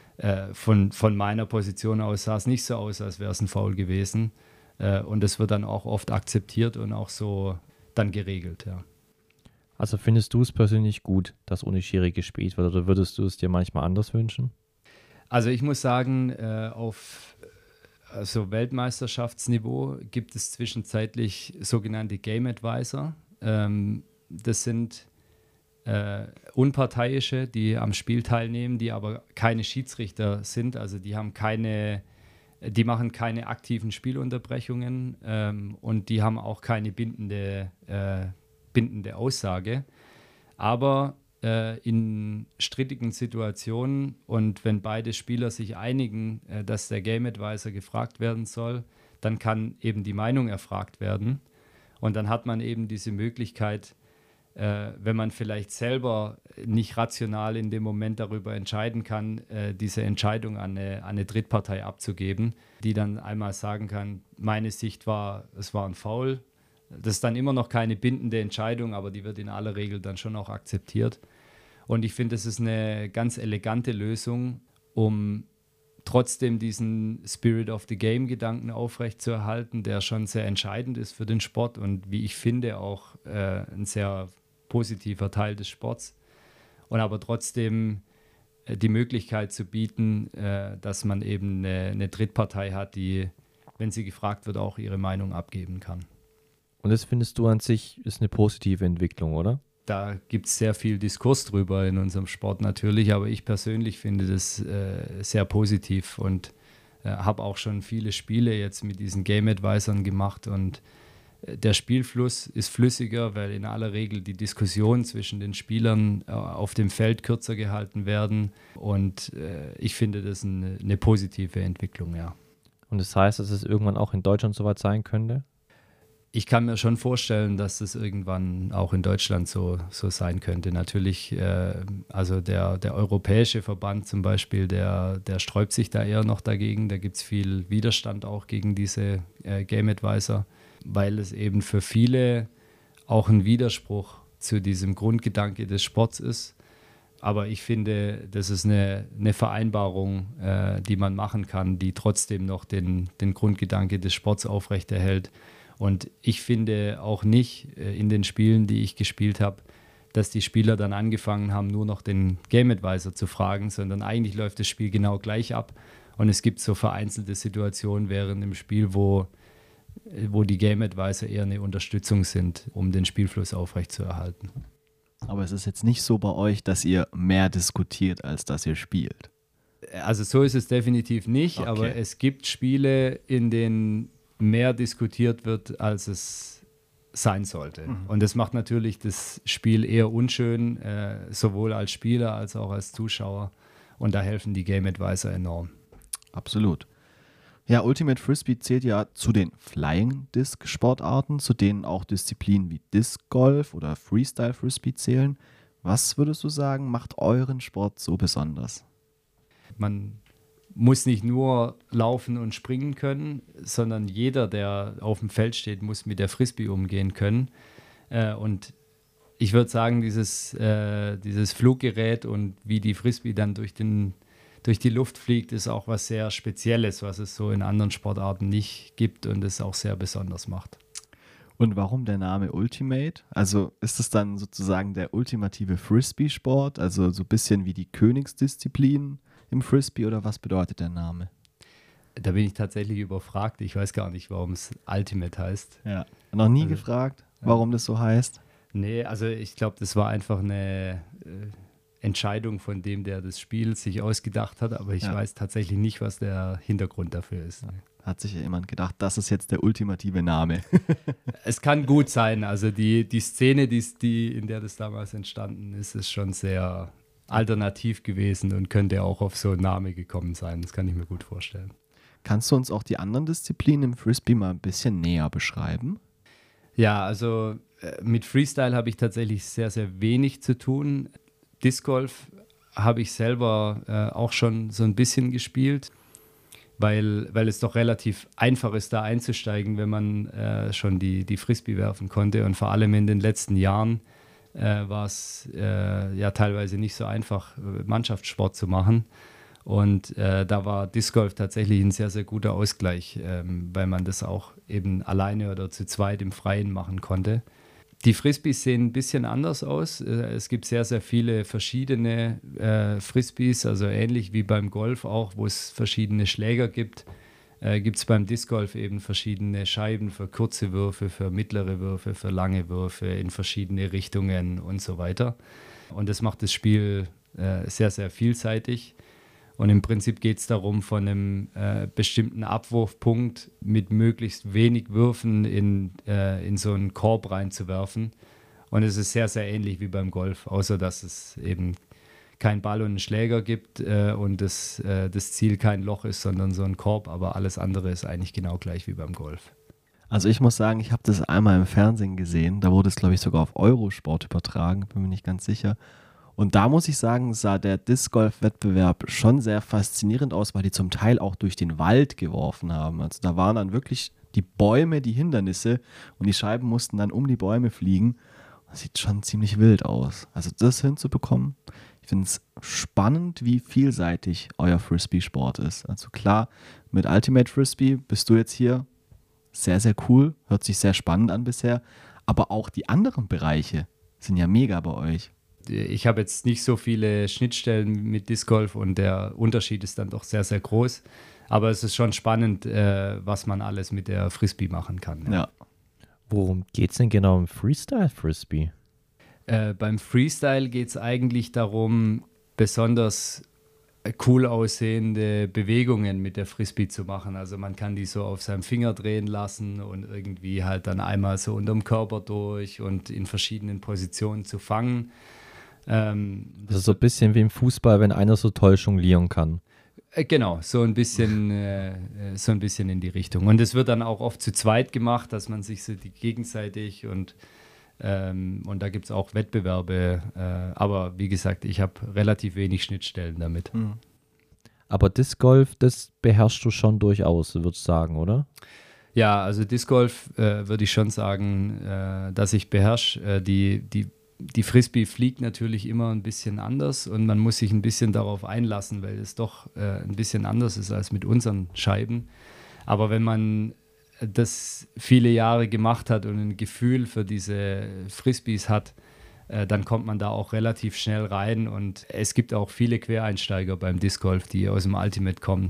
von meiner Position aus sah es nicht so aus, als wäre es ein Foul gewesen. Und das wird dann auch oft akzeptiert und auch so dann geregelt, ja. Also findest du es persönlich gut, dass ohne Schiri gespielt wird, oder würdest du es dir manchmal anders wünschen? Also ich muss sagen, auf Weltmeisterschaftsniveau gibt es zwischenzeitlich sogenannte Game Advisor. Das sind Unparteiische, die am Spiel teilnehmen, die aber keine Schiedsrichter sind, also die machen keine aktiven Spielunterbrechungen und die haben auch keine bindende Aussage. Aber in strittigen Situationen und wenn beide Spieler sich einigen, dass der Game Advisor gefragt werden soll, dann kann eben die Meinung erfragt werden und dann hat man eben diese Möglichkeit, wenn man vielleicht selber nicht rational in dem Moment darüber entscheiden kann, diese Entscheidung an eine Drittpartei abzugeben, die dann einmal sagen kann, meine Sicht war, es war ein Foul. Das ist dann immer noch keine bindende Entscheidung, aber die wird in aller Regel dann schon auch akzeptiert. Und ich finde, das ist eine ganz elegante Lösung, um trotzdem diesen Spirit of the Game-Gedanken aufrechtzuerhalten, der schon sehr entscheidend ist für den Sport und wie ich finde auch ein sehr positiver Teil des Sports. Und aber trotzdem die Möglichkeit zu bieten, dass man eben eine Drittpartei hat, die, wenn sie gefragt wird, auch ihre Meinung abgeben kann. Und das findest du an sich ist eine positive Entwicklung, oder? Da gibt es sehr viel Diskurs drüber in unserem Sport natürlich, aber ich persönlich finde das sehr positiv und habe auch schon viele Spiele jetzt mit diesen Game Advisern gemacht und der Spielfluss ist flüssiger, weil in aller Regel die Diskussionen zwischen den Spielern auf dem Feld kürzer gehalten werden und ich finde das eine positive Entwicklung, ja. Und das heißt, dass es irgendwann auch in Deutschland soweit sein könnte? Ich kann mir schon vorstellen, dass es irgendwann auch in Deutschland so sein könnte. Natürlich, also der europäische Verband zum Beispiel, der sträubt sich da eher noch dagegen. Da gibt es viel Widerstand auch gegen diese Game Advisor. weil es eben für viele auch ein Widerspruch zu diesem Grundgedanke des Sports ist. Aber ich finde, das ist eine Vereinbarung, die man machen kann, die trotzdem noch den Grundgedanke des Sports aufrechterhält. Und ich finde auch nicht in den Spielen, die ich gespielt habe, dass die Spieler dann angefangen haben, nur noch den Game Advisor zu fragen, sondern eigentlich läuft das Spiel genau gleich ab. Und es gibt so vereinzelte Situationen während dem Spiel, wo die Game Advisor eher eine Unterstützung sind, um den Spielfluss aufrechtzuerhalten. Aber es ist jetzt nicht so bei euch, dass ihr mehr diskutiert, als dass ihr spielt. Also so ist es definitiv nicht, Okay. aber es gibt Spiele, in denen mehr diskutiert wird, als es sein sollte. Und das macht natürlich das Spiel eher unschön, sowohl als Spieler als auch als Zuschauer. Und da helfen die Game Advisor enorm. Absolut. Ja, Ultimate Frisbee zählt ja zu den Flying Disc Sportarten, zu denen auch Disziplinen wie Disc Golf oder Freestyle Frisbee zählen. Was würdest du sagen, macht euren Sport so besonders? Man muss nicht nur laufen und springen können, sondern jeder, der auf dem Feld steht, muss mit der Frisbee umgehen können. Und ich würde sagen, dieses Fluggerät und wie die Frisbee dann durch die Luft fliegt, ist auch was sehr Spezielles, was es so in anderen Sportarten nicht gibt und es auch sehr besonders macht. Und warum der Name Ultimate? Also ist es dann sozusagen der ultimative Frisbee-Sport, also so ein bisschen wie die Königsdisziplin im Frisbee, oder was bedeutet der Name? Da bin ich tatsächlich überfragt. Ich weiß gar nicht, warum es Ultimate heißt. Ja. Noch nie gefragt, warum das so heißt? Nee, also ich glaube, das war einfach eine Entscheidung von dem, der das Spiel sich ausgedacht hat, aber ich weiß tatsächlich nicht, was der Hintergrund dafür ist. Hat sich ja jemand gedacht, das ist jetzt der ultimative Name. Es kann gut sein, also die Szene, in der das damals entstanden ist, ist schon sehr alternativ gewesen und könnte auch auf so einen Namen gekommen sein. Das kann ich mir gut vorstellen. Kannst du uns auch die anderen Disziplinen im Frisbee mal ein bisschen näher beschreiben? Ja, also mit Freestyle habe ich tatsächlich sehr, sehr wenig zu tun. Disc Golf habe ich selber auch schon so ein bisschen gespielt, weil es doch relativ einfach ist, da einzusteigen, wenn man schon die Frisbee werfen konnte. Und vor allem in den letzten Jahren war es ja teilweise nicht so einfach, Mannschaftssport zu machen. Und da war Disc Golf tatsächlich ein sehr, sehr guter Ausgleich, weil man das auch eben alleine oder zu zweit im Freien machen konnte. Die Frisbees sehen ein bisschen anders aus. Es gibt sehr, sehr viele verschiedene Frisbees, also ähnlich wie beim Golf auch, wo es verschiedene Schläger gibt. Gibt es beim Disc Golf eben verschiedene Scheiben für kurze Würfe, für mittlere Würfe, für lange Würfe in verschiedene Richtungen und so weiter. Und das macht das Spiel sehr, sehr vielseitig. Und im Prinzip geht es darum, von einem bestimmten Abwurfpunkt mit möglichst wenig Würfen in so einen Korb reinzuwerfen. Und es ist sehr, sehr ähnlich wie beim Golf, außer dass es eben kein Ball und einen Schläger gibt und das Ziel kein Loch ist, sondern so ein Korb. Aber alles andere ist eigentlich genau gleich wie beim Golf. Also ich muss sagen, ich habe das einmal im Fernsehen gesehen. Da wurde es, glaube ich, sogar auf Eurosport übertragen, bin mir nicht ganz sicher. Und da muss ich sagen, sah der Disc-Golf-Wettbewerb schon sehr faszinierend aus, weil die zum Teil auch durch den Wald geworfen haben. Also da waren dann wirklich die Bäume, die Hindernisse, und die Scheiben mussten dann um die Bäume fliegen. Das sieht schon ziemlich wild aus. Also das hinzubekommen, ich finde es spannend, wie vielseitig euer Frisbee-Sport ist. Also klar, mit Ultimate Frisbee bist du jetzt hier sehr, sehr cool, hört sich sehr spannend an bisher, aber auch die anderen Bereiche sind ja mega bei euch. Ich habe jetzt nicht so viele Schnittstellen mit Disc Golf und der Unterschied ist dann doch sehr, sehr groß. Aber es ist schon spannend, was man alles mit der Frisbee machen kann. Ja. Worum geht es denn genau im Freestyle-Frisbee? Beim Freestyle geht es eigentlich darum, besonders cool aussehende Bewegungen mit der Frisbee zu machen. Also man kann die so auf seinem Finger drehen lassen und irgendwie halt dann einmal so unterm Körper durch und in verschiedenen Positionen zu fangen. Also so ein bisschen wie im Fußball, wenn einer so toll jonglieren kann. Genau, so ein bisschen in die Richtung. Und es wird dann auch oft zu zweit gemacht, dass man sich so die gegenseitig und da gibt es auch Wettbewerbe. Aber wie gesagt, ich habe relativ wenig Schnittstellen damit. Aber Disc Golf, das beherrschst du schon durchaus, würdest du sagen, oder? Ja, also Disc Golf würde ich schon sagen, dass ich beherrsche. Die Frisbee fliegt natürlich immer ein bisschen anders und man muss sich ein bisschen darauf einlassen, weil es doch ein bisschen anders ist als mit unseren Scheiben. Aber wenn man das viele Jahre gemacht hat und ein Gefühl für diese Frisbees hat, dann kommt man da auch relativ schnell rein. Und es gibt auch viele Quereinsteiger beim Disc Golf, die aus dem Ultimate kommen.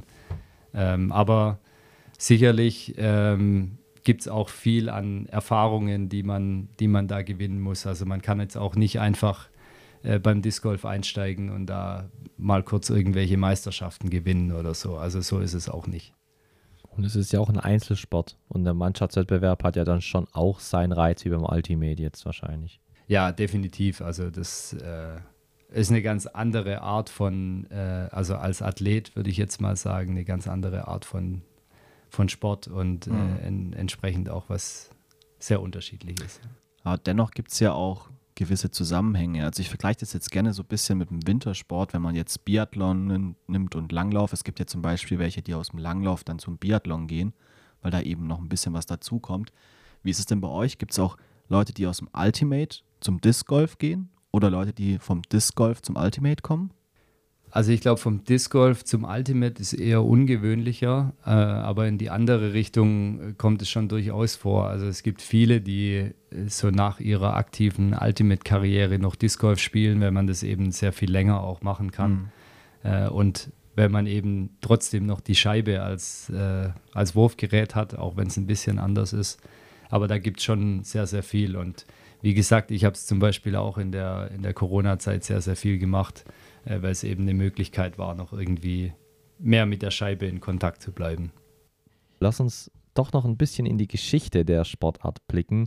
Aber sicherlich gibt es auch viel an Erfahrungen, die man da gewinnen muss. Also man kann jetzt auch nicht einfach beim Disc Golf einsteigen und da mal kurz irgendwelche Meisterschaften gewinnen oder so. Also so ist es auch nicht. Und es ist ja auch ein Einzelsport und der Mannschaftswettbewerb hat ja dann schon auch seinen Reiz wie beim Ultimate jetzt wahrscheinlich. Ja, definitiv. Also das ist eine ganz andere Art von, also als Athlet würde ich jetzt mal sagen, eine ganz andere Art von Sport und entsprechend auch was sehr Unterschiedliches. Aber dennoch gibt es ja auch gewisse Zusammenhänge. Also ich vergleiche das jetzt gerne so ein bisschen mit dem Wintersport, wenn man jetzt Biathlon nimmt und Langlauf. Es gibt ja zum Beispiel welche, die aus dem Langlauf dann zum Biathlon gehen, weil da eben noch ein bisschen was dazukommt. Wie ist es denn bei euch? Gibt es auch Leute, die aus dem Ultimate zum Disc Golf gehen oder Leute, die vom Disc Golf zum Ultimate kommen? Also ich glaube, vom Disc Golf zum Ultimate ist eher ungewöhnlicher, aber in die andere Richtung kommt es schon durchaus vor. Also es gibt viele, die so nach ihrer aktiven Ultimate-Karriere noch Disc Golf spielen, weil man das eben sehr viel länger auch machen kann. Und wenn man eben trotzdem noch die Scheibe als Wurfgerät hat, auch wenn es ein bisschen anders ist. Aber da gibt es schon sehr, sehr viel. Und wie gesagt, ich habe es zum Beispiel auch in der Corona-Zeit sehr, sehr viel gemacht, weil es eben eine Möglichkeit war, noch irgendwie mehr mit der Scheibe in Kontakt zu bleiben. Lass uns doch noch ein bisschen in die Geschichte der Sportart blicken.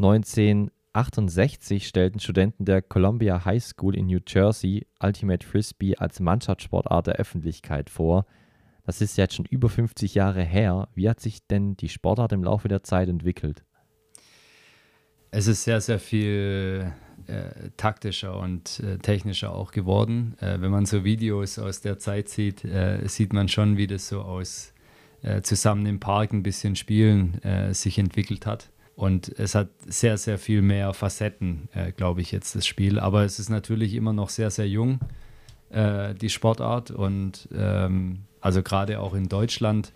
1968 stellten Studenten der Columbia High School in New Jersey Ultimate Frisbee als Mannschaftssportart der Öffentlichkeit vor. Das ist jetzt schon über 50 Jahre her. Wie hat sich denn die Sportart im Laufe der Zeit entwickelt? Es ist sehr, sehr viel taktischer und technischer auch geworden. Wenn man so Videos aus der Zeit sieht, sieht man schon, wie das so aus zusammen im Park ein bisschen spielen sich entwickelt hat. Und es hat sehr, sehr viel mehr Facetten, glaube ich, jetzt das Spiel. Aber es ist natürlich immer noch sehr, sehr jung, die Sportart. Und also gerade auch in Deutschland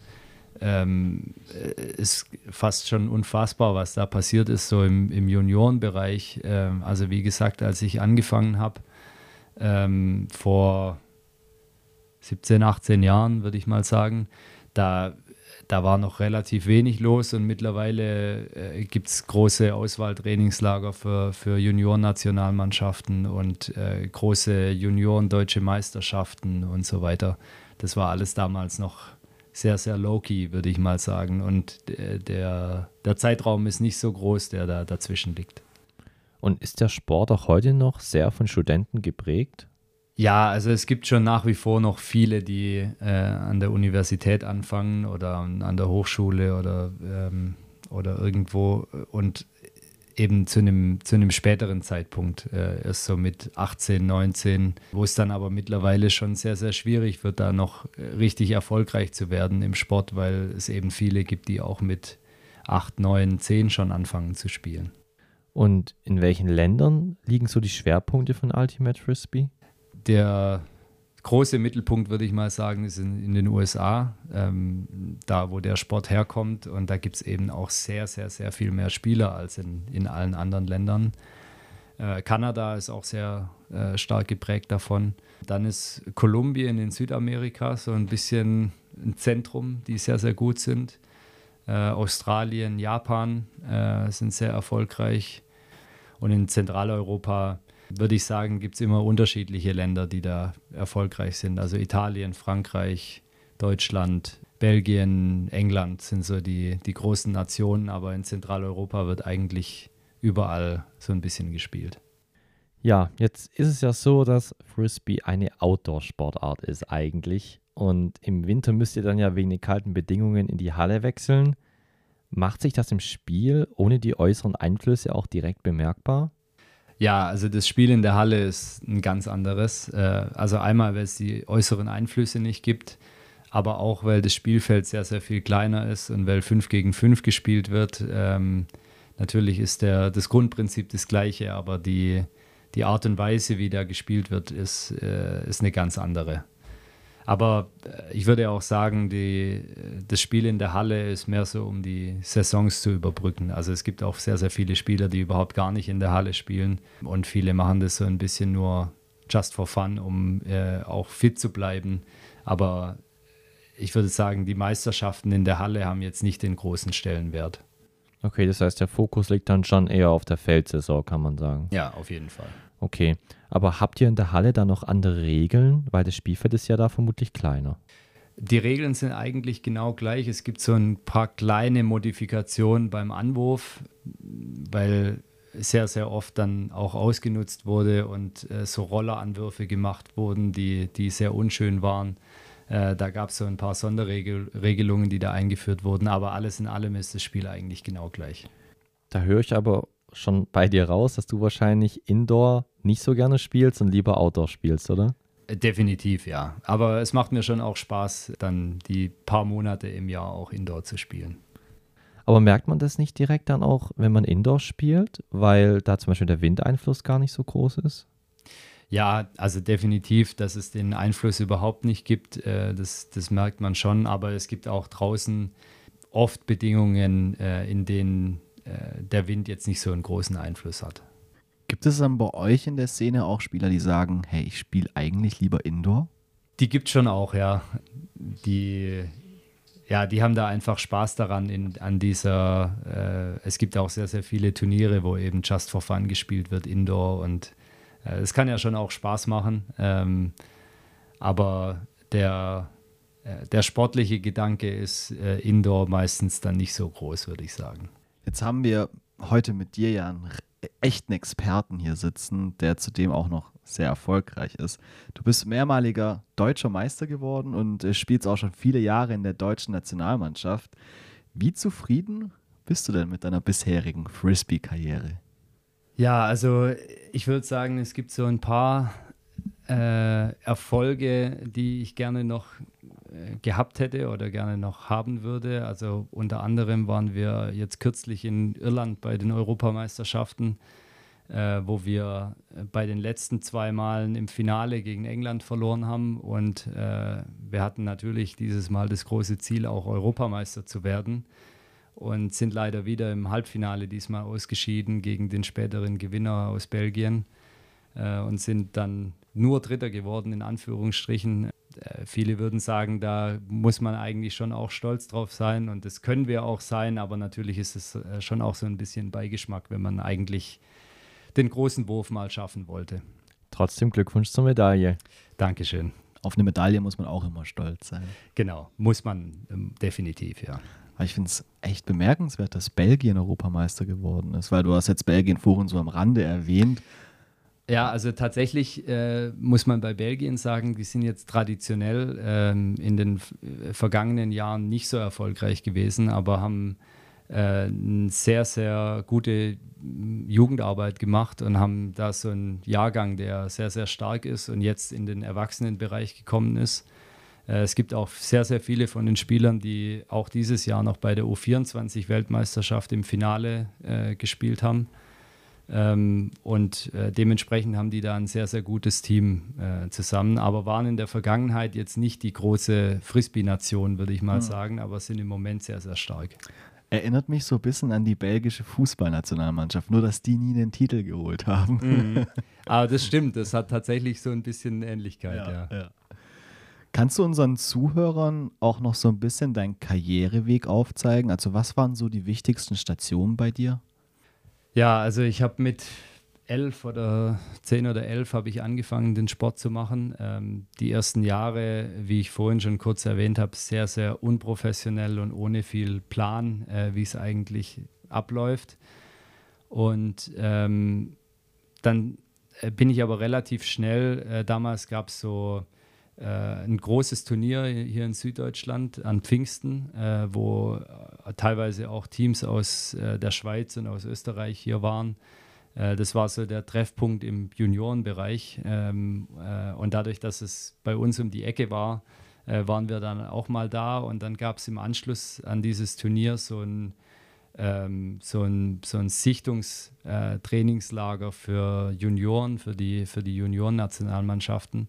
ist fast schon unfassbar, was da passiert ist, so im Juniorenbereich. Also wie gesagt, als ich angefangen habe, vor 17, 18 Jahren, würde ich mal sagen, da war noch relativ wenig los und mittlerweile gibt es große Auswahltrainingslager für Juniorennationalmannschaften und große Junioren-deutsche Meisterschaften und so weiter. Das war alles damals noch sehr, sehr low-key, würde ich mal sagen. Und der Zeitraum ist nicht so groß, der da dazwischen liegt. Und ist der Sport auch heute noch sehr von Studenten geprägt? Ja, also es gibt schon nach wie vor noch viele, die an der Universität anfangen oder an der Hochschule oder irgendwo und eben zu einem späteren Zeitpunkt, erst so mit 18, 19, wo es dann aber mittlerweile schon sehr, sehr schwierig wird, da noch richtig erfolgreich zu werden im Sport, weil es eben viele gibt, die auch mit 8, 9, 10 schon anfangen zu spielen. Und in welchen Ländern liegen so die Schwerpunkte von Ultimate Frisbee? Der große Mittelpunkt, würde ich mal sagen, ist in den USA, da wo der Sport herkommt. Und da gibt es eben auch sehr, sehr, sehr viel mehr Spieler als in allen anderen Ländern. Kanada ist auch sehr stark geprägt davon. Dann ist Kolumbien in Südamerika so ein bisschen ein Zentrum, die sehr, sehr gut sind. Australien, Japan sind sehr erfolgreich. Und in Zentraleuropa würde ich sagen, gibt es immer unterschiedliche Länder, die da erfolgreich sind. Also Italien, Frankreich, Deutschland, Belgien, England sind so die großen Nationen, aber in Zentraleuropa wird eigentlich überall so ein bisschen gespielt. Ja, jetzt ist es ja so, dass Frisbee eine Outdoor-Sportart ist eigentlich. Und im Winter müsst ihr dann ja wegen den kalten Bedingungen in die Halle wechseln. Macht sich das im Spiel ohne die äußeren Einflüsse auch direkt bemerkbar? Ja, also das Spiel in der Halle ist ein ganz anderes. Also einmal, weil es die äußeren Einflüsse nicht gibt, aber auch, weil das Spielfeld sehr, sehr viel kleiner ist und weil 5 gegen 5 gespielt wird. Natürlich ist das Grundprinzip das gleiche, aber die Art und Weise, wie da gespielt wird, ist eine ganz andere. Aber ich würde auch sagen, das Spiel in der Halle ist mehr so, um die Saisons zu überbrücken. Also es gibt auch sehr, sehr viele Spieler, die überhaupt gar nicht in der Halle spielen und viele machen das so ein bisschen nur just for fun, um auch fit zu bleiben. Aber ich würde sagen, die Meisterschaften in der Halle haben jetzt nicht den großen Stellenwert. Okay, das heißt, der Fokus liegt dann schon eher auf der Feldsaison, kann man sagen. Ja, auf jeden Fall. Okay, aber habt ihr in der Halle dann noch andere Regeln? Weil das Spielfeld ist ja da vermutlich kleiner. Die Regeln sind eigentlich genau gleich. Es gibt so ein paar kleine Modifikationen beim Anwurf, weil sehr, sehr oft dann auch ausgenutzt wurde und so Rolleranwürfe gemacht wurden, die sehr unschön waren. Da gab es so ein paar Sonderregelungen, die da eingeführt wurden, aber alles in allem ist das Spiel eigentlich genau gleich. Da höre ich aber schon bei dir raus, dass du wahrscheinlich Indoor nicht so gerne spielst und lieber Outdoor spielst, oder? Definitiv, ja. Aber es macht mir schon auch Spaß, dann die paar Monate im Jahr auch Indoor zu spielen. Aber merkt man das nicht direkt dann auch, wenn man Indoor spielt, weil da zum Beispiel der Windeinfluss gar nicht so groß ist? Ja, also definitiv, dass es den Einfluss überhaupt nicht gibt, das merkt man schon. Aber es gibt auch draußen oft Bedingungen, in denen der Wind jetzt nicht so einen großen Einfluss hat. Gibt es dann bei euch in der Szene auch Spieler, die sagen, hey, ich spiele eigentlich lieber Indoor? Die gibt es schon auch, ja. Die haben da einfach Spaß daran an dieser, es gibt auch sehr, sehr viele Turniere, wo eben Just for Fun gespielt wird, Indoor, und es kann ja schon auch Spaß machen, aber der sportliche Gedanke ist Indoor meistens dann nicht so groß, würde ich sagen. Jetzt haben wir heute mit dir ja einen echten Experten hier sitzen, der zudem auch noch sehr erfolgreich ist. Du bist mehrmaliger deutscher Meister geworden und spielst auch schon viele Jahre in der deutschen Nationalmannschaft. Wie zufrieden bist du denn mit deiner bisherigen Frisbee-Karriere? Ja, also ich würde sagen, es gibt so ein paar Erfolge, die ich gerne noch gehabt hätte oder gerne noch haben würde. Also unter anderem waren wir jetzt kürzlich in Irland bei den Europameisterschaften, wo wir bei den letzten 2 Malen im Finale gegen England verloren haben. Und wir hatten natürlich dieses Mal das große Ziel, auch Europameister zu werden. Und sind leider wieder im Halbfinale diesmal ausgeschieden gegen den späteren Gewinner aus Belgien und sind dann nur Dritter geworden, in Anführungsstrichen. Viele würden sagen, da muss man eigentlich schon auch stolz drauf sein, und das können wir auch sein, aber natürlich ist es schon auch so ein bisschen Beigeschmack, wenn man eigentlich den großen Wurf mal schaffen wollte. Trotzdem Glückwunsch zur Medaille. Dankeschön. Auf eine Medaille muss man auch immer stolz sein. Genau, muss man definitiv, ja. Aber ich finde es echt bemerkenswert, dass Belgien Europameister geworden ist, weil du hast jetzt Belgien vorhin so am Rande erwähnt. Ja, also tatsächlich muss man bei Belgien sagen, die sind jetzt traditionell in den vergangenen Jahren nicht so erfolgreich gewesen, aber haben eine sehr, sehr gute Jugendarbeit gemacht und haben da so einen Jahrgang, der sehr, sehr stark ist und jetzt in den Erwachsenenbereich gekommen ist. Es gibt auch sehr, sehr viele von den Spielern, die auch dieses Jahr noch bei der U24-Weltmeisterschaft im Finale gespielt haben. Und dementsprechend haben die da ein sehr, sehr gutes Team zusammen, aber waren in der Vergangenheit jetzt nicht die große Frisbee-Nation, würde ich mal sagen, aber sind im Moment sehr, sehr stark. Erinnert mich so ein bisschen an die belgische Fußballnationalmannschaft, nur dass die nie den Titel geholt haben. Mhm. Aber das stimmt, das hat tatsächlich so ein bisschen Ähnlichkeit, ja. Kannst du unseren Zuhörern auch noch so ein bisschen deinen Karriereweg aufzeigen? Also was waren so die wichtigsten Stationen bei dir? Ja, also ich habe mit 10 oder 11 habe ich angefangen, den Sport zu machen. Die ersten Jahre, wie ich vorhin schon kurz erwähnt habe, sehr, sehr unprofessionell und ohne viel Plan, wie es eigentlich abläuft. Und dann bin ich aber relativ schnell, damals gab es so ein großes Turnier hier in Süddeutschland an Pfingsten, wo teilweise auch Teams aus der Schweiz und aus Österreich hier waren. Das war so der Treffpunkt im Juniorenbereich. Und dadurch, dass es bei uns um die Ecke war, waren wir dann auch mal da und dann gab es im Anschluss an dieses Turnier so ein Sichtungstrainingslager für Junioren, für die Junioren-Nationalmannschaften,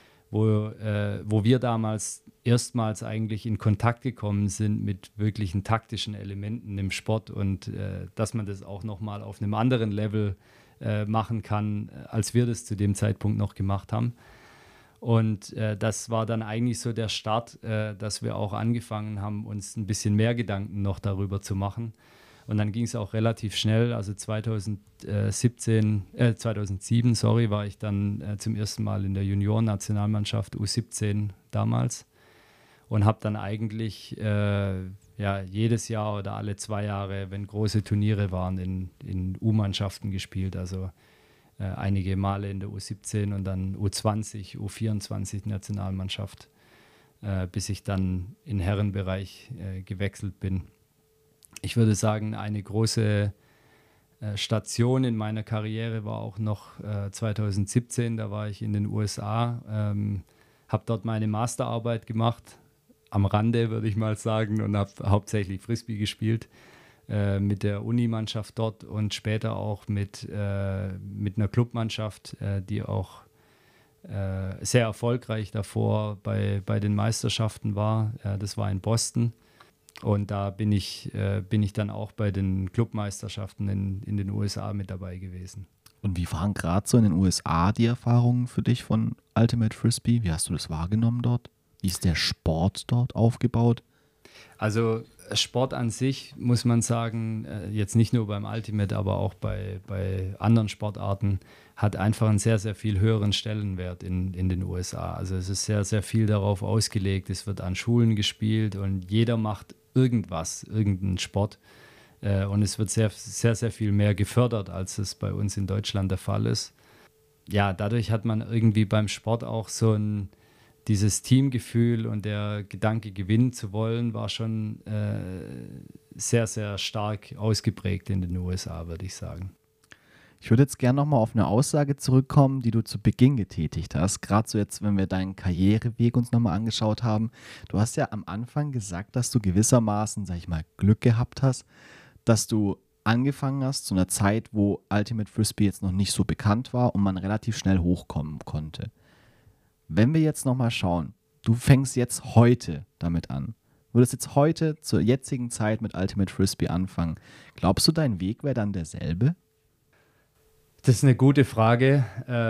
wo wir damals erstmals eigentlich in Kontakt gekommen sind mit wirklichen taktischen Elementen im Sport und dass man das auch nochmal auf einem anderen Level machen kann, als wir das zu dem Zeitpunkt noch gemacht haben. Und das war dann eigentlich so der Start, dass wir auch angefangen haben, uns ein bisschen mehr Gedanken noch darüber zu machen. Und dann ging es auch relativ schnell. Also 2007, war ich dann zum ersten Mal in der Junioren-Nationalmannschaft U17 damals und habe dann eigentlich jedes Jahr oder alle 2 Jahre, wenn große Turniere waren, in U-Mannschaften gespielt. Also einige Male in der U17 und dann U20, U24 Nationalmannschaft, bis ich dann in den Herrenbereich gewechselt bin. Ich würde sagen, eine große Station in meiner Karriere war auch noch 2017, da war ich in den USA, habe dort meine Masterarbeit gemacht, am Rande würde ich mal sagen, und habe hauptsächlich Frisbee gespielt. Mit der Unimannschaft dort und später auch mit einer Clubmannschaft, die auch sehr erfolgreich davor bei den Meisterschaften war. Das war in Boston und da bin ich dann auch bei den Clubmeisterschaften in den USA mit dabei gewesen. Und wie waren gerade so in den USA die Erfahrungen für dich von Ultimate Frisbee? Wie hast du das wahrgenommen dort? Wie ist der Sport dort aufgebaut? Also Sport an sich, muss man sagen, jetzt nicht nur beim Ultimate, aber auch bei anderen Sportarten, hat einfach einen sehr, sehr viel höheren Stellenwert in den USA. Also es ist sehr, sehr viel darauf ausgelegt, es wird an Schulen gespielt und jeder macht irgendeinen Sport. Und es wird sehr, sehr, sehr viel mehr gefördert, als es bei uns in Deutschland der Fall ist. Ja, dadurch hat man irgendwie beim Sport auch so dieses Teamgefühl und der Gedanke, gewinnen zu wollen, war schon sehr, sehr stark ausgeprägt in den USA, würde ich sagen. Ich würde jetzt gerne nochmal auf eine Aussage zurückkommen, die du zu Beginn getätigt hast. Gerade so jetzt, wenn wir deinen Karriereweg uns nochmal angeschaut haben. Du hast ja am Anfang gesagt, dass du gewissermaßen, sag ich mal, Glück gehabt hast, dass du angefangen hast zu einer Zeit, wo Ultimate Frisbee jetzt noch nicht so bekannt war und man relativ schnell hochkommen konnte. Wenn wir jetzt nochmal schauen, du fängst jetzt heute damit an, würdest jetzt heute zur jetzigen Zeit mit Ultimate Frisbee anfangen, glaubst du, dein Weg wäre dann derselbe? Das ist eine gute Frage.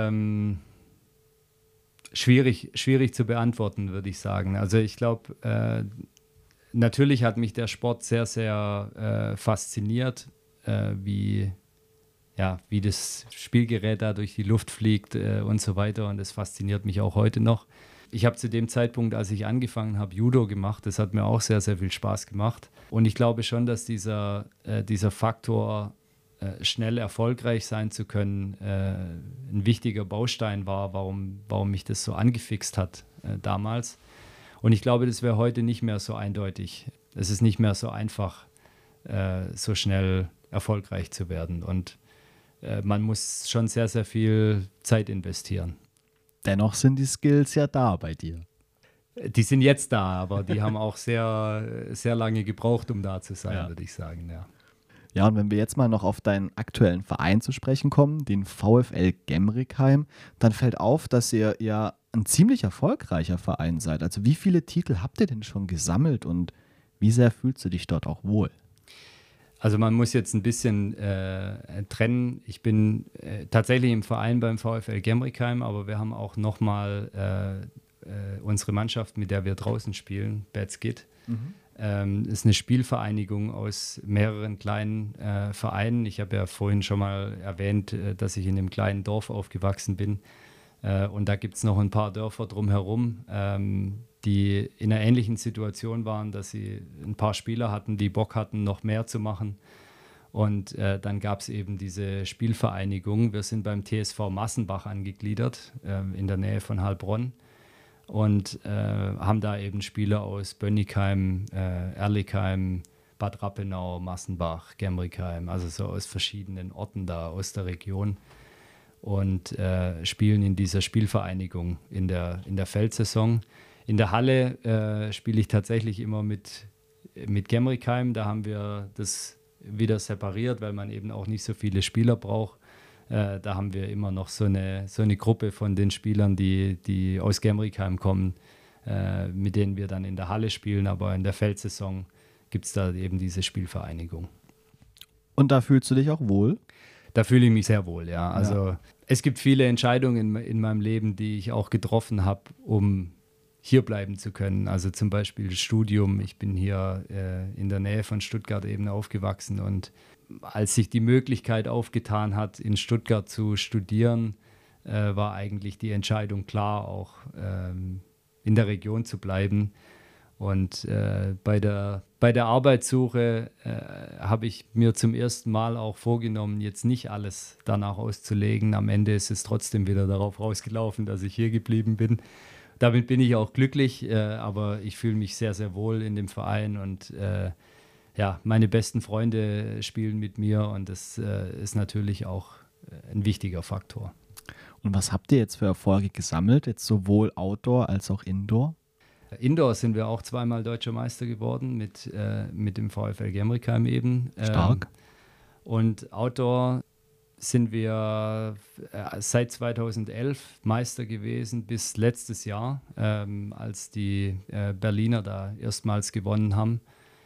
Schwierig zu beantworten, würde ich sagen. Also ich glaube, natürlich hat mich der Sport sehr, sehr fasziniert, wie das Spielgerät da durch die Luft fliegt und so weiter. Und das fasziniert mich auch heute noch. Ich habe zu dem Zeitpunkt, als ich angefangen habe, Judo gemacht. Das hat mir auch sehr, sehr viel Spaß gemacht. Und ich glaube schon, dass dieser Faktor, schnell erfolgreich sein zu können, ein wichtiger Baustein war, warum mich das so angefixt hat damals. Und ich glaube, das wäre heute nicht mehr so eindeutig. Es ist nicht mehr so einfach, so schnell erfolgreich zu werden. Und man muss schon sehr, sehr viel Zeit investieren. Dennoch sind die Skills ja da bei dir. Die sind jetzt da, aber die haben auch sehr, sehr lange gebraucht, um da zu sein, würde ich sagen, ja. Ja, und wenn wir jetzt mal noch auf deinen aktuellen Verein zu sprechen kommen, den VfL Gemrickheim, dann fällt auf, dass ihr ja ein ziemlich erfolgreicher Verein seid. Also wie viele Titel habt ihr denn schon gesammelt und wie sehr fühlst du dich dort auch wohl? Also man muss jetzt ein bisschen trennen. Ich bin tatsächlich im Verein beim VfL Gemrickheim, aber wir haben auch nochmal unsere Mannschaft, mit der wir draußen spielen, Bad Skid. Ist eine Spielvereinigung aus mehreren kleinen Vereinen. Ich habe ja vorhin schon mal erwähnt, dass ich in einem kleinen Dorf aufgewachsen bin. Und da gibt es noch ein paar Dörfer drumherum, die in einer ähnlichen Situation waren, dass sie ein paar Spieler hatten, die Bock hatten, noch mehr zu machen. Und dann gab es eben diese Spielvereinigung. Wir sind beim TSV Massenbach angegliedert, in der Nähe von Heilbronn. Und haben da eben Spieler aus Bönnigheim, Erlichheim, Bad Rappenau, Massenbach, Gemrickheim, also so aus verschiedenen Orten da aus der Region und spielen in dieser Spielvereinigung in der Feldsaison. In der Halle spiele ich tatsächlich immer mit Gemrikheim. Da haben wir das wieder separiert, weil man eben auch nicht so viele Spieler braucht. Da haben wir immer noch so eine Gruppe von den Spielern, die aus Gemrikheim kommen, mit denen wir dann in der Halle spielen. Aber in der Feldsaison gibt es da eben diese Spielvereinigung. Und da fühlst du dich auch wohl? Da fühle ich mich sehr wohl, ja. Also es gibt viele Entscheidungen in meinem Leben, die ich auch getroffen habe, um hier bleiben zu können. Also zum Beispiel das Studium. Ich bin hier in der Nähe von Stuttgart eben aufgewachsen und als sich die Möglichkeit aufgetan hat, in Stuttgart zu studieren, war eigentlich die Entscheidung klar, auch in der Region zu bleiben. Und bei der Arbeitssuche habe ich mir zum ersten Mal auch vorgenommen, jetzt nicht alles danach auszulegen. Am Ende ist es trotzdem wieder darauf rausgelaufen, dass ich hier geblieben bin. Damit bin ich auch glücklich, aber ich fühle mich sehr, sehr wohl in dem Verein und meine besten Freunde spielen mit mir und das ist natürlich auch ein wichtiger Faktor. Und was habt ihr jetzt für Erfolge gesammelt, jetzt sowohl Outdoor als auch Indoor? Indoor sind wir auch zweimal Deutscher Meister geworden mit dem VfL Gemrikheim eben. Stark. Und Outdoor sind wir seit 2011 Meister gewesen bis letztes Jahr, als die Berliner da erstmals gewonnen haben.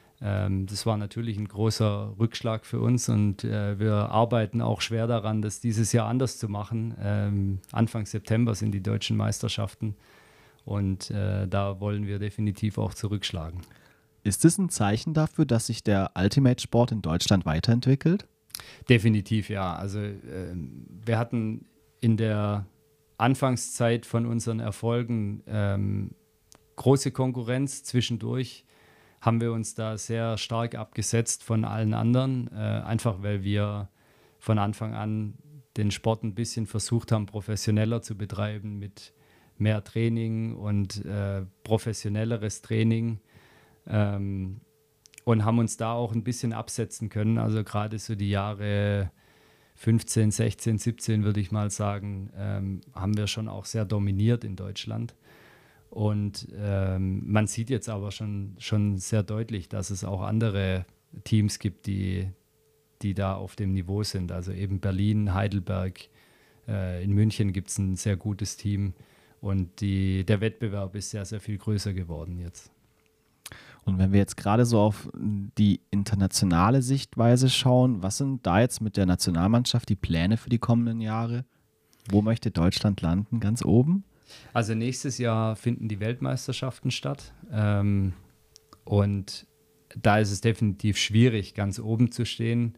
Das war natürlich ein großer Rückschlag für uns und wir arbeiten auch schwer daran, das dieses Jahr anders zu machen. Anfang September sind die deutschen Meisterschaften und da wollen wir definitiv auch zurückschlagen. Ist es ein Zeichen dafür, dass sich der Ultimate-Sport in Deutschland weiterentwickelt? Definitiv, ja. Also wir hatten in der Anfangszeit von unseren Erfolgen große Konkurrenz. Zwischendurch haben wir uns da sehr stark abgesetzt von allen anderen, einfach weil wir von Anfang an den Sport ein bisschen versucht haben, professioneller zu betreiben mit mehr Training und professionelleres Training. Und haben uns da auch ein bisschen absetzen können. Also gerade so die Jahre 15, 16, 17 würde ich mal sagen, haben wir schon auch sehr dominiert in Deutschland. Und man sieht jetzt aber schon sehr deutlich, dass es auch andere Teams gibt, die da auf dem Niveau sind. Also eben Berlin, Heidelberg, in München gibt es ein sehr gutes Team. Und der Wettbewerb ist sehr, sehr viel größer geworden jetzt. Und wenn wir jetzt gerade so auf die internationale Sichtweise schauen, was sind da jetzt mit der Nationalmannschaft die Pläne für die kommenden Jahre? Wo möchte Deutschland landen? Ganz oben? Also nächstes Jahr finden die Weltmeisterschaften statt. Und da ist es definitiv schwierig, ganz oben zu stehen.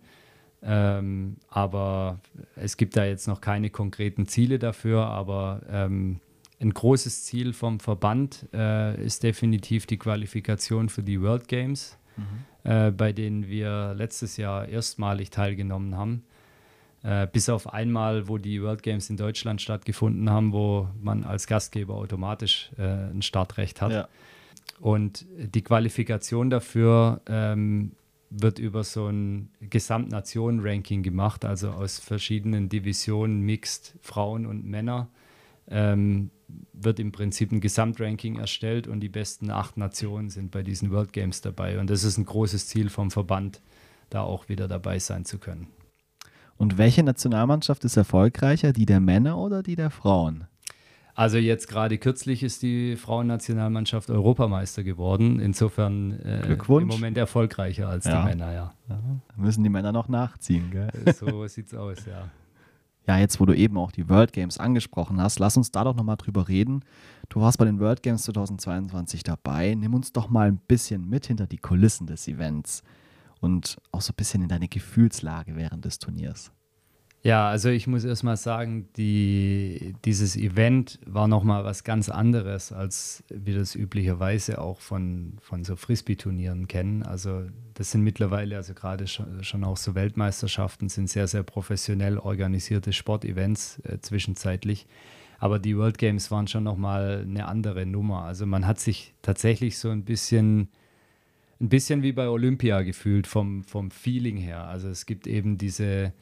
Aber es gibt da jetzt noch keine konkreten Ziele dafür. Aber ein großes Ziel vom Verband ist definitiv die Qualifikation für die World Games, bei denen wir letztes Jahr erstmalig teilgenommen haben. Bis auf einmal, wo die World Games in Deutschland stattgefunden haben, wo man als Gastgeber automatisch ein Startrecht hat. Ja. Und die Qualifikation dafür wird über so ein Gesamtnationen-Ranking gemacht, also aus verschiedenen Divisionen, Mixed, Frauen und Männer. Wird im Prinzip ein Gesamtranking erstellt und die besten 8 Nationen sind bei diesen World Games dabei. Und das ist ein großes Ziel vom Verband, da auch wieder dabei sein zu können. Und welche Nationalmannschaft ist erfolgreicher, die der Männer oder die der Frauen? Also jetzt gerade kürzlich ist die Frauennationalmannschaft Europameister geworden. Insofern im Moment erfolgreicher als die Männer, ja. Da müssen die Männer noch nachziehen, gell? So sieht's aus, ja. Ja, jetzt wo du eben auch die World Games angesprochen hast, lass uns da doch nochmal drüber reden. Du warst bei den World Games 2022 dabei. Nimm uns doch mal ein bisschen mit hinter die Kulissen des Events und auch so ein bisschen in deine Gefühlslage während des Turniers. Ja, also ich muss erst mal sagen, dieses Event war nochmal was ganz anderes, als wir das üblicherweise auch von so Frisbee-Turnieren kennen. Also das sind mittlerweile, also gerade schon auch so Weltmeisterschaften, sind sehr, sehr professionell organisierte Sportevents zwischenzeitlich. Aber die World Games waren schon nochmal eine andere Nummer. Also man hat sich tatsächlich so ein bisschen wie bei Olympia gefühlt vom Feeling her. Also es gibt eben diese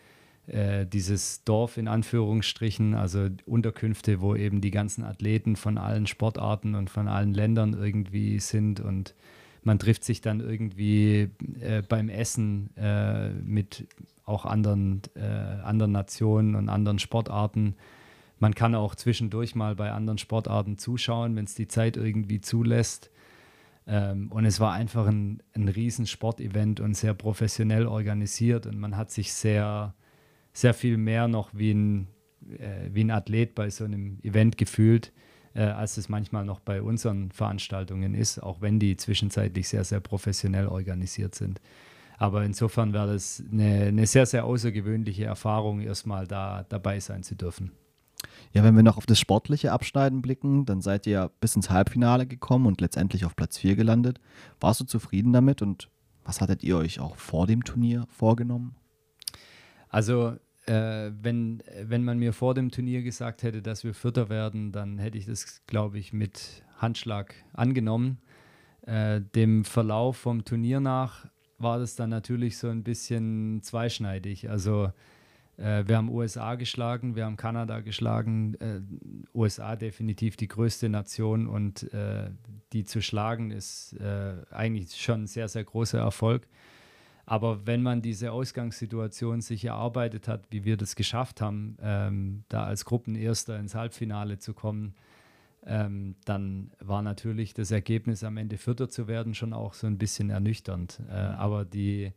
dieses Dorf in Anführungsstrichen, also Unterkünfte, wo eben die ganzen Athleten von allen Sportarten und von allen Ländern irgendwie sind und man trifft sich dann irgendwie beim Essen mit auch anderen Nationen und anderen Sportarten. Man kann auch zwischendurch mal bei anderen Sportarten zuschauen, wenn es die Zeit irgendwie zulässt. Und es war einfach ein riesen Sportevent und sehr professionell organisiert und man hat sich sehr, sehr viel mehr noch wie ein Athlet bei so einem Event gefühlt, als es manchmal noch bei unseren Veranstaltungen ist, auch wenn die zwischenzeitlich sehr, sehr professionell organisiert sind. Aber insofern war das eine sehr, sehr außergewöhnliche Erfahrung, erstmal da dabei sein zu dürfen. Ja, wenn wir noch auf das sportliche Abschneiden blicken, dann seid ihr ja bis ins Halbfinale gekommen und letztendlich auf Platz 4 gelandet. Warst du zufrieden damit und was hattet ihr euch auch vor dem Turnier vorgenommen? Also wenn man mir vor dem Turnier gesagt hätte, dass wir Vierter werden, dann hätte ich das, glaube ich, mit Handschlag angenommen. Dem Verlauf vom Turnier nach war das dann natürlich so ein bisschen zweischneidig. Also wir haben USA geschlagen, wir haben Kanada geschlagen. USA definitiv die größte Nation und die zu schlagen ist eigentlich schon ein sehr, sehr großer Erfolg. Aber wenn man diese Ausgangssituation sich erarbeitet hat, wie wir das geschafft haben, da als Gruppenerster ins Halbfinale zu kommen, dann war natürlich das Ergebnis, am Ende Vierter zu werden, schon auch so ein bisschen ernüchternd. Aber die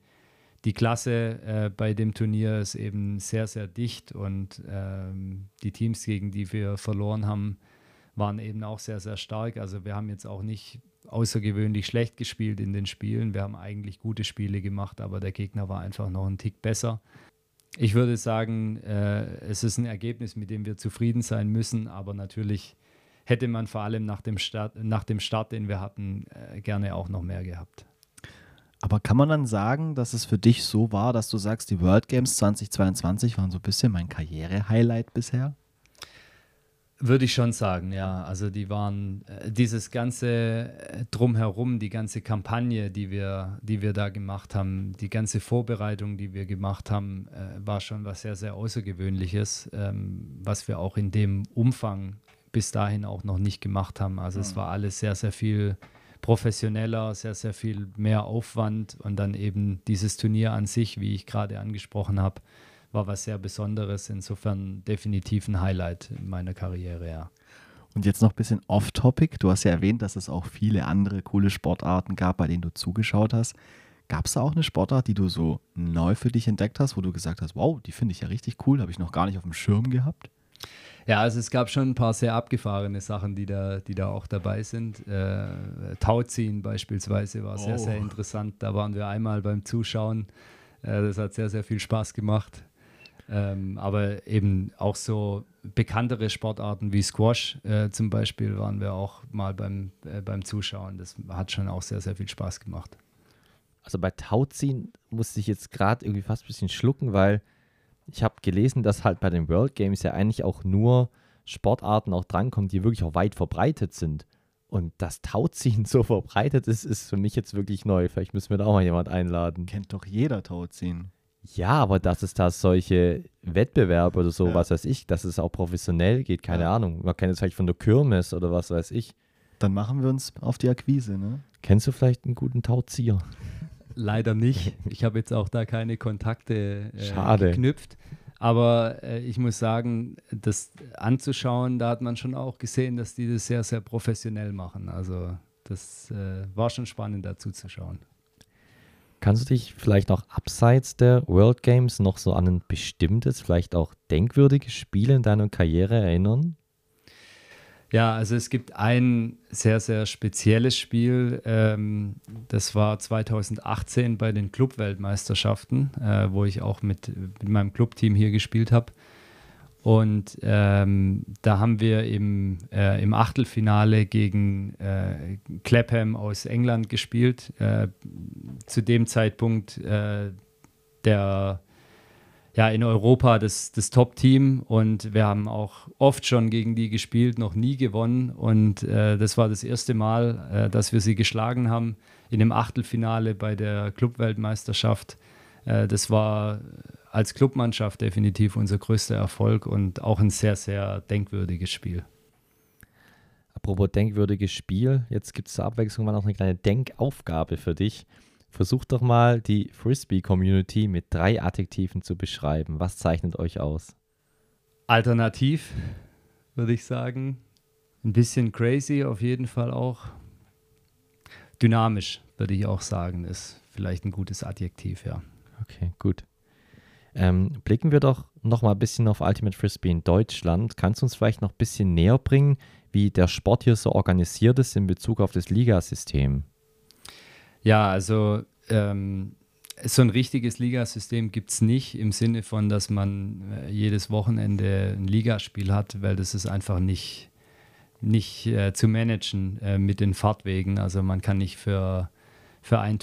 Klasse bei dem Turnier ist eben sehr, sehr dicht und die Teams, gegen die wir verloren haben, waren eben auch sehr, sehr stark. Also wir haben jetzt auch nicht außergewöhnlich schlecht gespielt in den Spielen. Wir haben eigentlich gute Spiele gemacht, aber der Gegner war einfach noch einen Tick besser. Ich würde sagen, es ist ein Ergebnis, mit dem wir zufrieden sein müssen, aber natürlich hätte man vor allem nach dem Start, den wir hatten, gerne auch noch mehr gehabt. Aber kann man dann sagen, dass es für dich so war, dass du sagst, die World Games 2022 waren so ein bisschen mein Karriere-Highlight bisher? Würde ich schon sagen, ja. Also die waren dieses ganze Drumherum, die ganze Kampagne, die wir da gemacht haben, die ganze Vorbereitung, die wir gemacht haben, war schon was sehr, sehr Außergewöhnliches, was wir auch in dem Umfang bis dahin auch noch nicht gemacht haben. Also es war alles sehr, sehr viel professioneller, sehr, sehr viel mehr Aufwand und dann eben dieses Turnier an sich, wie ich gerade angesprochen habe, war was sehr Besonderes. Insofern definitiv ein Highlight in meiner Karriere, ja. Und jetzt noch ein bisschen off-topic. Du hast ja erwähnt, dass es auch viele andere coole Sportarten gab, bei denen du zugeschaut hast. Gab es da auch eine Sportart, die du so neu für dich entdeckt hast, wo du gesagt hast, wow, die finde ich ja richtig cool, habe ich noch gar nicht auf dem Schirm gehabt? Ja, also es gab schon ein paar sehr abgefahrene Sachen, die da auch dabei sind. Tauziehen beispielsweise war sehr, sehr interessant. Da waren wir einmal beim Zuschauen. Das hat sehr, sehr viel Spaß gemacht. Aber eben auch so bekanntere Sportarten wie Squash zum Beispiel waren wir auch mal beim Zuschauen. Das hat schon auch sehr, sehr viel Spaß gemacht. Also bei Tauziehen musste ich jetzt gerade irgendwie fast ein bisschen schlucken, weil ich habe gelesen, dass halt bei den World Games ja eigentlich auch nur Sportarten auch drankommen, die wirklich auch weit verbreitet sind. Und dass Tauziehen so verbreitet ist, ist für mich jetzt wirklich neu. Vielleicht müssen wir da auch mal jemand einladen. Kennt doch jeder Tauziehen. Ja, aber dass es da solche Wettbewerbe oder so, was weiß ich, dass es auch professionell geht, keine Ahnung. Man kennt es vielleicht von der Kirmes oder was weiß ich. Dann machen wir uns auf die Akquise, ne? Kennst du vielleicht einen guten Tauzieher? Leider nicht. Ich habe jetzt auch da keine Kontakte geknüpft. Aber ich muss sagen, das anzuschauen, da hat man schon auch gesehen, dass die das sehr, sehr professionell machen. Also das war schon spannend, dazu zu schauen. Kannst du dich vielleicht auch abseits der World Games noch so an ein bestimmtes, vielleicht auch denkwürdiges Spiel in deiner Karriere erinnern? Ja, also es gibt ein sehr, sehr spezielles Spiel. Das war 2018 bei den Club-Weltmeisterschaften, wo ich auch mit meinem Clubteam hier gespielt habe. Und da haben wir im Achtelfinale gegen Clapham aus England gespielt. Zu dem Zeitpunkt in Europa das Top-Team, und wir haben auch oft schon gegen die gespielt, noch nie gewonnen, und das war das erste Mal, dass wir sie geschlagen haben in dem Achtelfinale bei der Club-Weltmeisterschaft. Das war als Clubmannschaft definitiv unser größter Erfolg und auch ein sehr, sehr denkwürdiges Spiel. Apropos denkwürdiges Spiel, jetzt gibt es zur Abwechslung mal noch eine kleine Denkaufgabe für dich. Versuch doch mal, die Frisbee-Community mit 3 Adjektiven zu beschreiben. Was zeichnet euch aus? Alternativ, würde ich sagen. Ein bisschen crazy auf jeden Fall auch. Dynamisch, würde ich auch sagen, ist vielleicht ein gutes Adjektiv, ja. Okay, gut. Blicken wir doch noch mal ein bisschen auf Ultimate Frisbee in Deutschland. Kannst du uns vielleicht noch ein bisschen näher bringen, wie der Sport hier so organisiert ist in Bezug auf das Ligasystem? Ja, also so ein richtiges Ligasystem gibt es nicht im Sinne von, dass man jedes Wochenende ein Ligaspiel hat, weil das ist einfach nicht zu managen mit den Fahrtwegen. Also man kann nicht für ein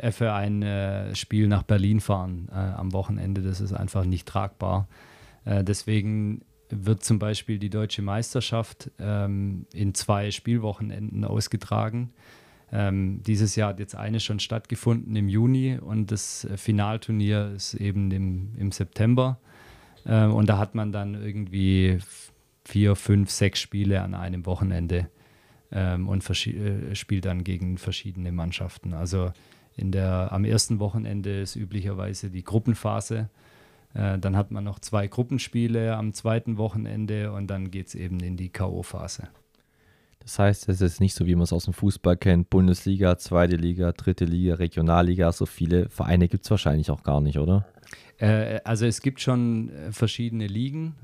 Spiel nach Berlin fahren am Wochenende. Das ist einfach nicht tragbar. Deswegen wird zum Beispiel die Deutsche Meisterschaft in 2 Spielwochenenden ausgetragen. Dieses Jahr hat jetzt eine schon stattgefunden im Juni und das Finalturnier ist eben im September. Und da hat man dann irgendwie 4, 5, 6 Spiele an einem Wochenende und spielt dann gegen verschiedene Mannschaften. Also am ersten Wochenende ist üblicherweise die Gruppenphase. Dann hat man noch 2 Gruppenspiele am zweiten Wochenende und dann geht es eben in die K.O.-Phase. Das heißt, es ist nicht so, wie man es aus dem Fußball kennt, Bundesliga, zweite Liga, dritte Liga, Regionalliga, so viele Vereine gibt es wahrscheinlich auch gar nicht, oder? Also es gibt schon verschiedene Ligen.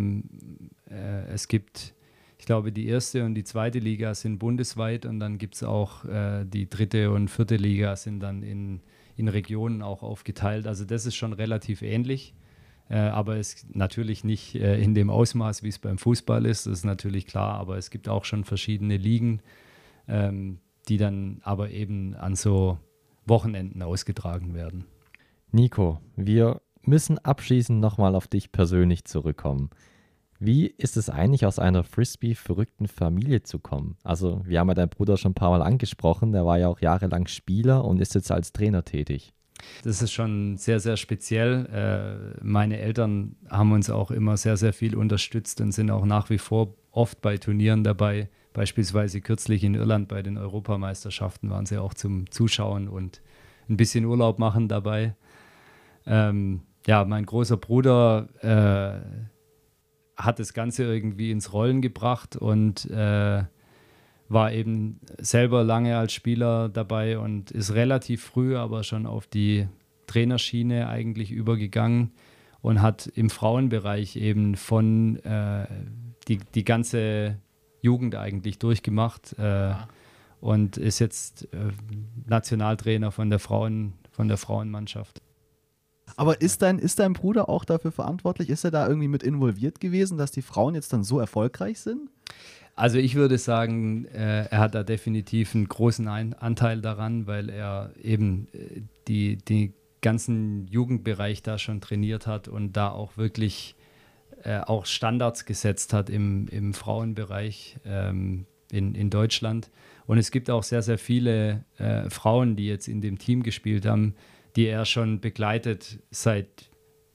Es gibt, ich glaube, die erste und die zweite Liga sind bundesweit und dann gibt es auch die dritte und vierte Liga sind dann in Regionen auch aufgeteilt. Also das ist schon relativ ähnlich. Aber es natürlich nicht in dem Ausmaß, wie es beim Fußball ist, das ist natürlich klar, aber es gibt auch schon verschiedene Ligen, die dann aber eben an so Wochenenden ausgetragen werden. Nico, wir müssen abschließend nochmal auf dich persönlich zurückkommen. Wie ist es eigentlich, aus einer Frisbee-verrückten Familie zu kommen? Also, wir haben ja deinen Bruder schon ein paar Mal angesprochen, der war ja auch jahrelang Spieler und ist jetzt als Trainer tätig. Das ist schon sehr, sehr speziell. Meine Eltern haben uns auch immer sehr, sehr viel unterstützt und sind auch nach wie vor oft bei Turnieren dabei. Beispielsweise kürzlich in Irland bei den Europameisterschaften waren sie auch zum Zuschauen und ein bisschen Urlaub machen dabei. Mein großer Bruder hat das Ganze irgendwie ins Rollen gebracht und war eben selber lange als Spieler dabei und ist relativ früh aber schon auf die Trainerschiene eigentlich übergegangen und hat im Frauenbereich eben von die ganze Jugend eigentlich durchgemacht und ist jetzt Nationaltrainer von der Frauenmannschaft. Aber ist dein Bruder auch dafür verantwortlich? Ist er da irgendwie mit involviert gewesen, dass die Frauen jetzt dann so erfolgreich sind? Also ich würde sagen, er hat da definitiv einen großen Anteil daran, weil er eben die ganzen Jugendbereich da schon trainiert hat und da auch wirklich auch Standards gesetzt hat im Frauenbereich in Deutschland. Und es gibt auch sehr, sehr viele Frauen, die jetzt in dem Team gespielt haben, die er schon begleitet seit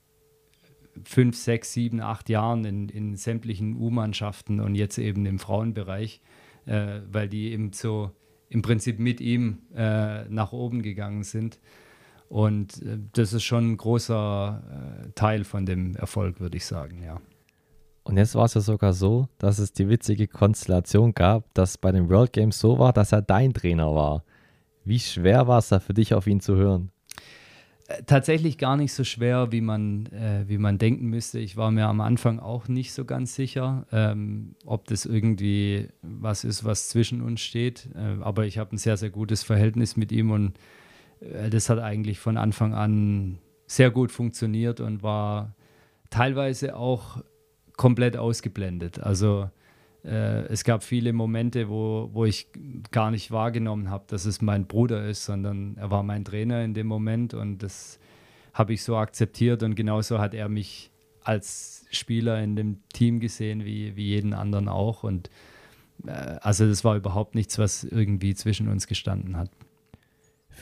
5, 6, 7, 8 Jahren in sämtlichen U-Mannschaften und jetzt eben im Frauenbereich, weil die eben so im Prinzip mit ihm nach oben gegangen sind. Und das ist schon ein großer Teil von dem Erfolg, würde ich sagen, ja. Und jetzt war es ja sogar so, dass es die witzige Konstellation gab, dass bei den World Games so war, dass er dein Trainer war. Wie schwer war es da für dich, auf ihn zu hören? Tatsächlich gar nicht so schwer, wie man denken müsste. Ich war mir am Anfang auch nicht so ganz sicher, ob das irgendwie was ist, was zwischen uns steht. Aber ich habe ein sehr, sehr gutes Verhältnis mit ihm und das hat eigentlich von Anfang an sehr gut funktioniert und war teilweise auch komplett ausgeblendet. Also es gab viele Momente, wo ich gar nicht wahrgenommen habe, dass es mein Bruder ist, sondern er war mein Trainer in dem Moment und das habe ich so akzeptiert und genauso hat er mich als Spieler in dem Team gesehen, wie jeden anderen auch und also das war überhaupt nichts, was irgendwie zwischen uns gestanden hat.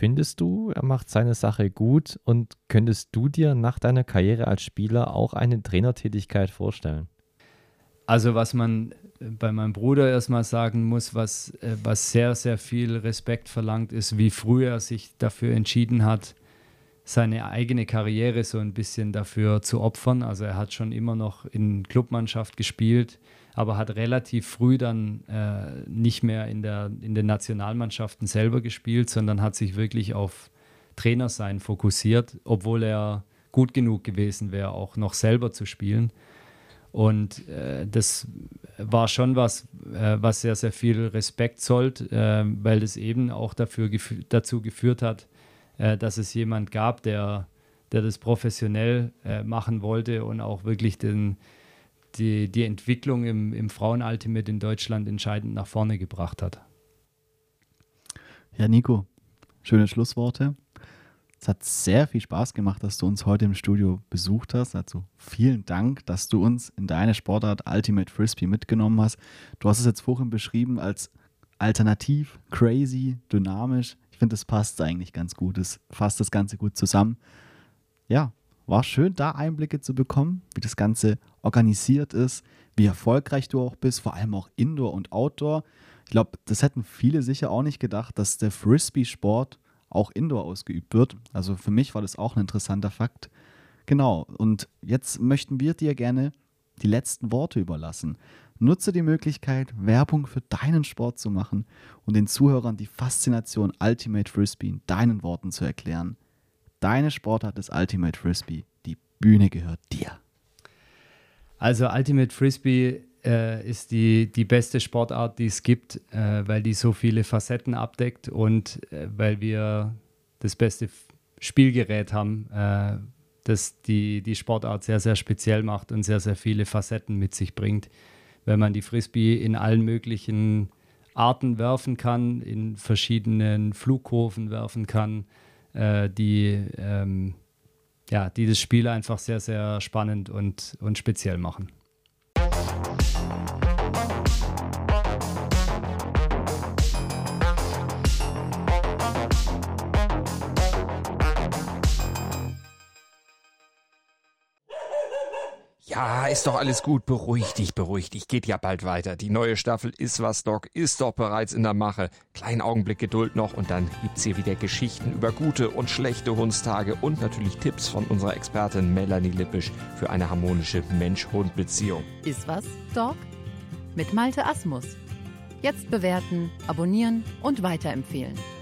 findest du, er macht seine Sache gut und könntest du dir nach deiner Karriere als Spieler auch eine Trainertätigkeit vorstellen? Also was man bei meinem Bruder erstmal sagen muss, was sehr, sehr viel Respekt verlangt, ist, wie früh er sich dafür entschieden hat, seine eigene Karriere so ein bisschen dafür zu opfern. Also er hat schon immer noch in Clubmannschaft gespielt, aber hat relativ früh dann nicht mehr in den Nationalmannschaften selber gespielt, sondern hat sich wirklich auf Trainersein fokussiert, obwohl er gut genug gewesen wäre, auch noch selber zu spielen. Und das war schon was sehr, sehr viel Respekt zollt, weil das eben auch dazu geführt hat, dass es jemand gab, der das professionell machen wollte und auch wirklich die Entwicklung im Frauen-Ultimate in Deutschland entscheidend nach vorne gebracht hat. Ja, Nico, schöne Schlussworte. Es hat sehr viel Spaß gemacht, dass du uns heute im Studio besucht hast. Also vielen Dank, dass du uns in deine Sportart Ultimate Frisbee mitgenommen hast. Du hast es jetzt vorhin beschrieben als alternativ, crazy, dynamisch. Ich finde, das passt eigentlich ganz gut. Es fasst das Ganze gut zusammen. Ja, war schön, da Einblicke zu bekommen, wie das Ganze organisiert ist, wie erfolgreich du auch bist, vor allem auch Indoor und Outdoor. Ich glaube, das hätten viele sicher auch nicht gedacht, dass der Frisbee-Sport auch Indoor ausgeübt wird. Also für mich war das auch ein interessanter Fakt. Genau, und jetzt möchten wir dir gerne die letzten Worte überlassen. Nutze die Möglichkeit, Werbung für deinen Sport zu machen und den Zuhörern die Faszination Ultimate Frisbee in deinen Worten zu erklären. Deine Sportart ist Ultimate Frisbee. Die Bühne gehört dir. Also Ultimate Frisbee ist die beste Sportart, die es gibt, weil die so viele Facetten abdeckt und weil wir das beste Spielgerät haben, das die Sportart sehr, sehr speziell macht und sehr, sehr viele Facetten mit sich bringt. Wenn man die Frisbee in allen möglichen Arten werfen kann, in verschiedenen Flugkurven werfen kann, die das Spiel einfach sehr, sehr spannend und speziell machen. Ja, ist doch alles gut. Beruhig dich. Geht ja bald weiter. Die neue Staffel Ist was, Doc ist doch bereits in der Mache. Kleinen Augenblick Geduld noch und dann gibt's hier wieder Geschichten über gute und schlechte Hundstage und natürlich Tipps von unserer Expertin Melanie Lippisch für eine harmonische Mensch-Hund-Beziehung. Ist was, Dog? Mit Malte Asmus. Jetzt bewerten, abonnieren und weiterempfehlen.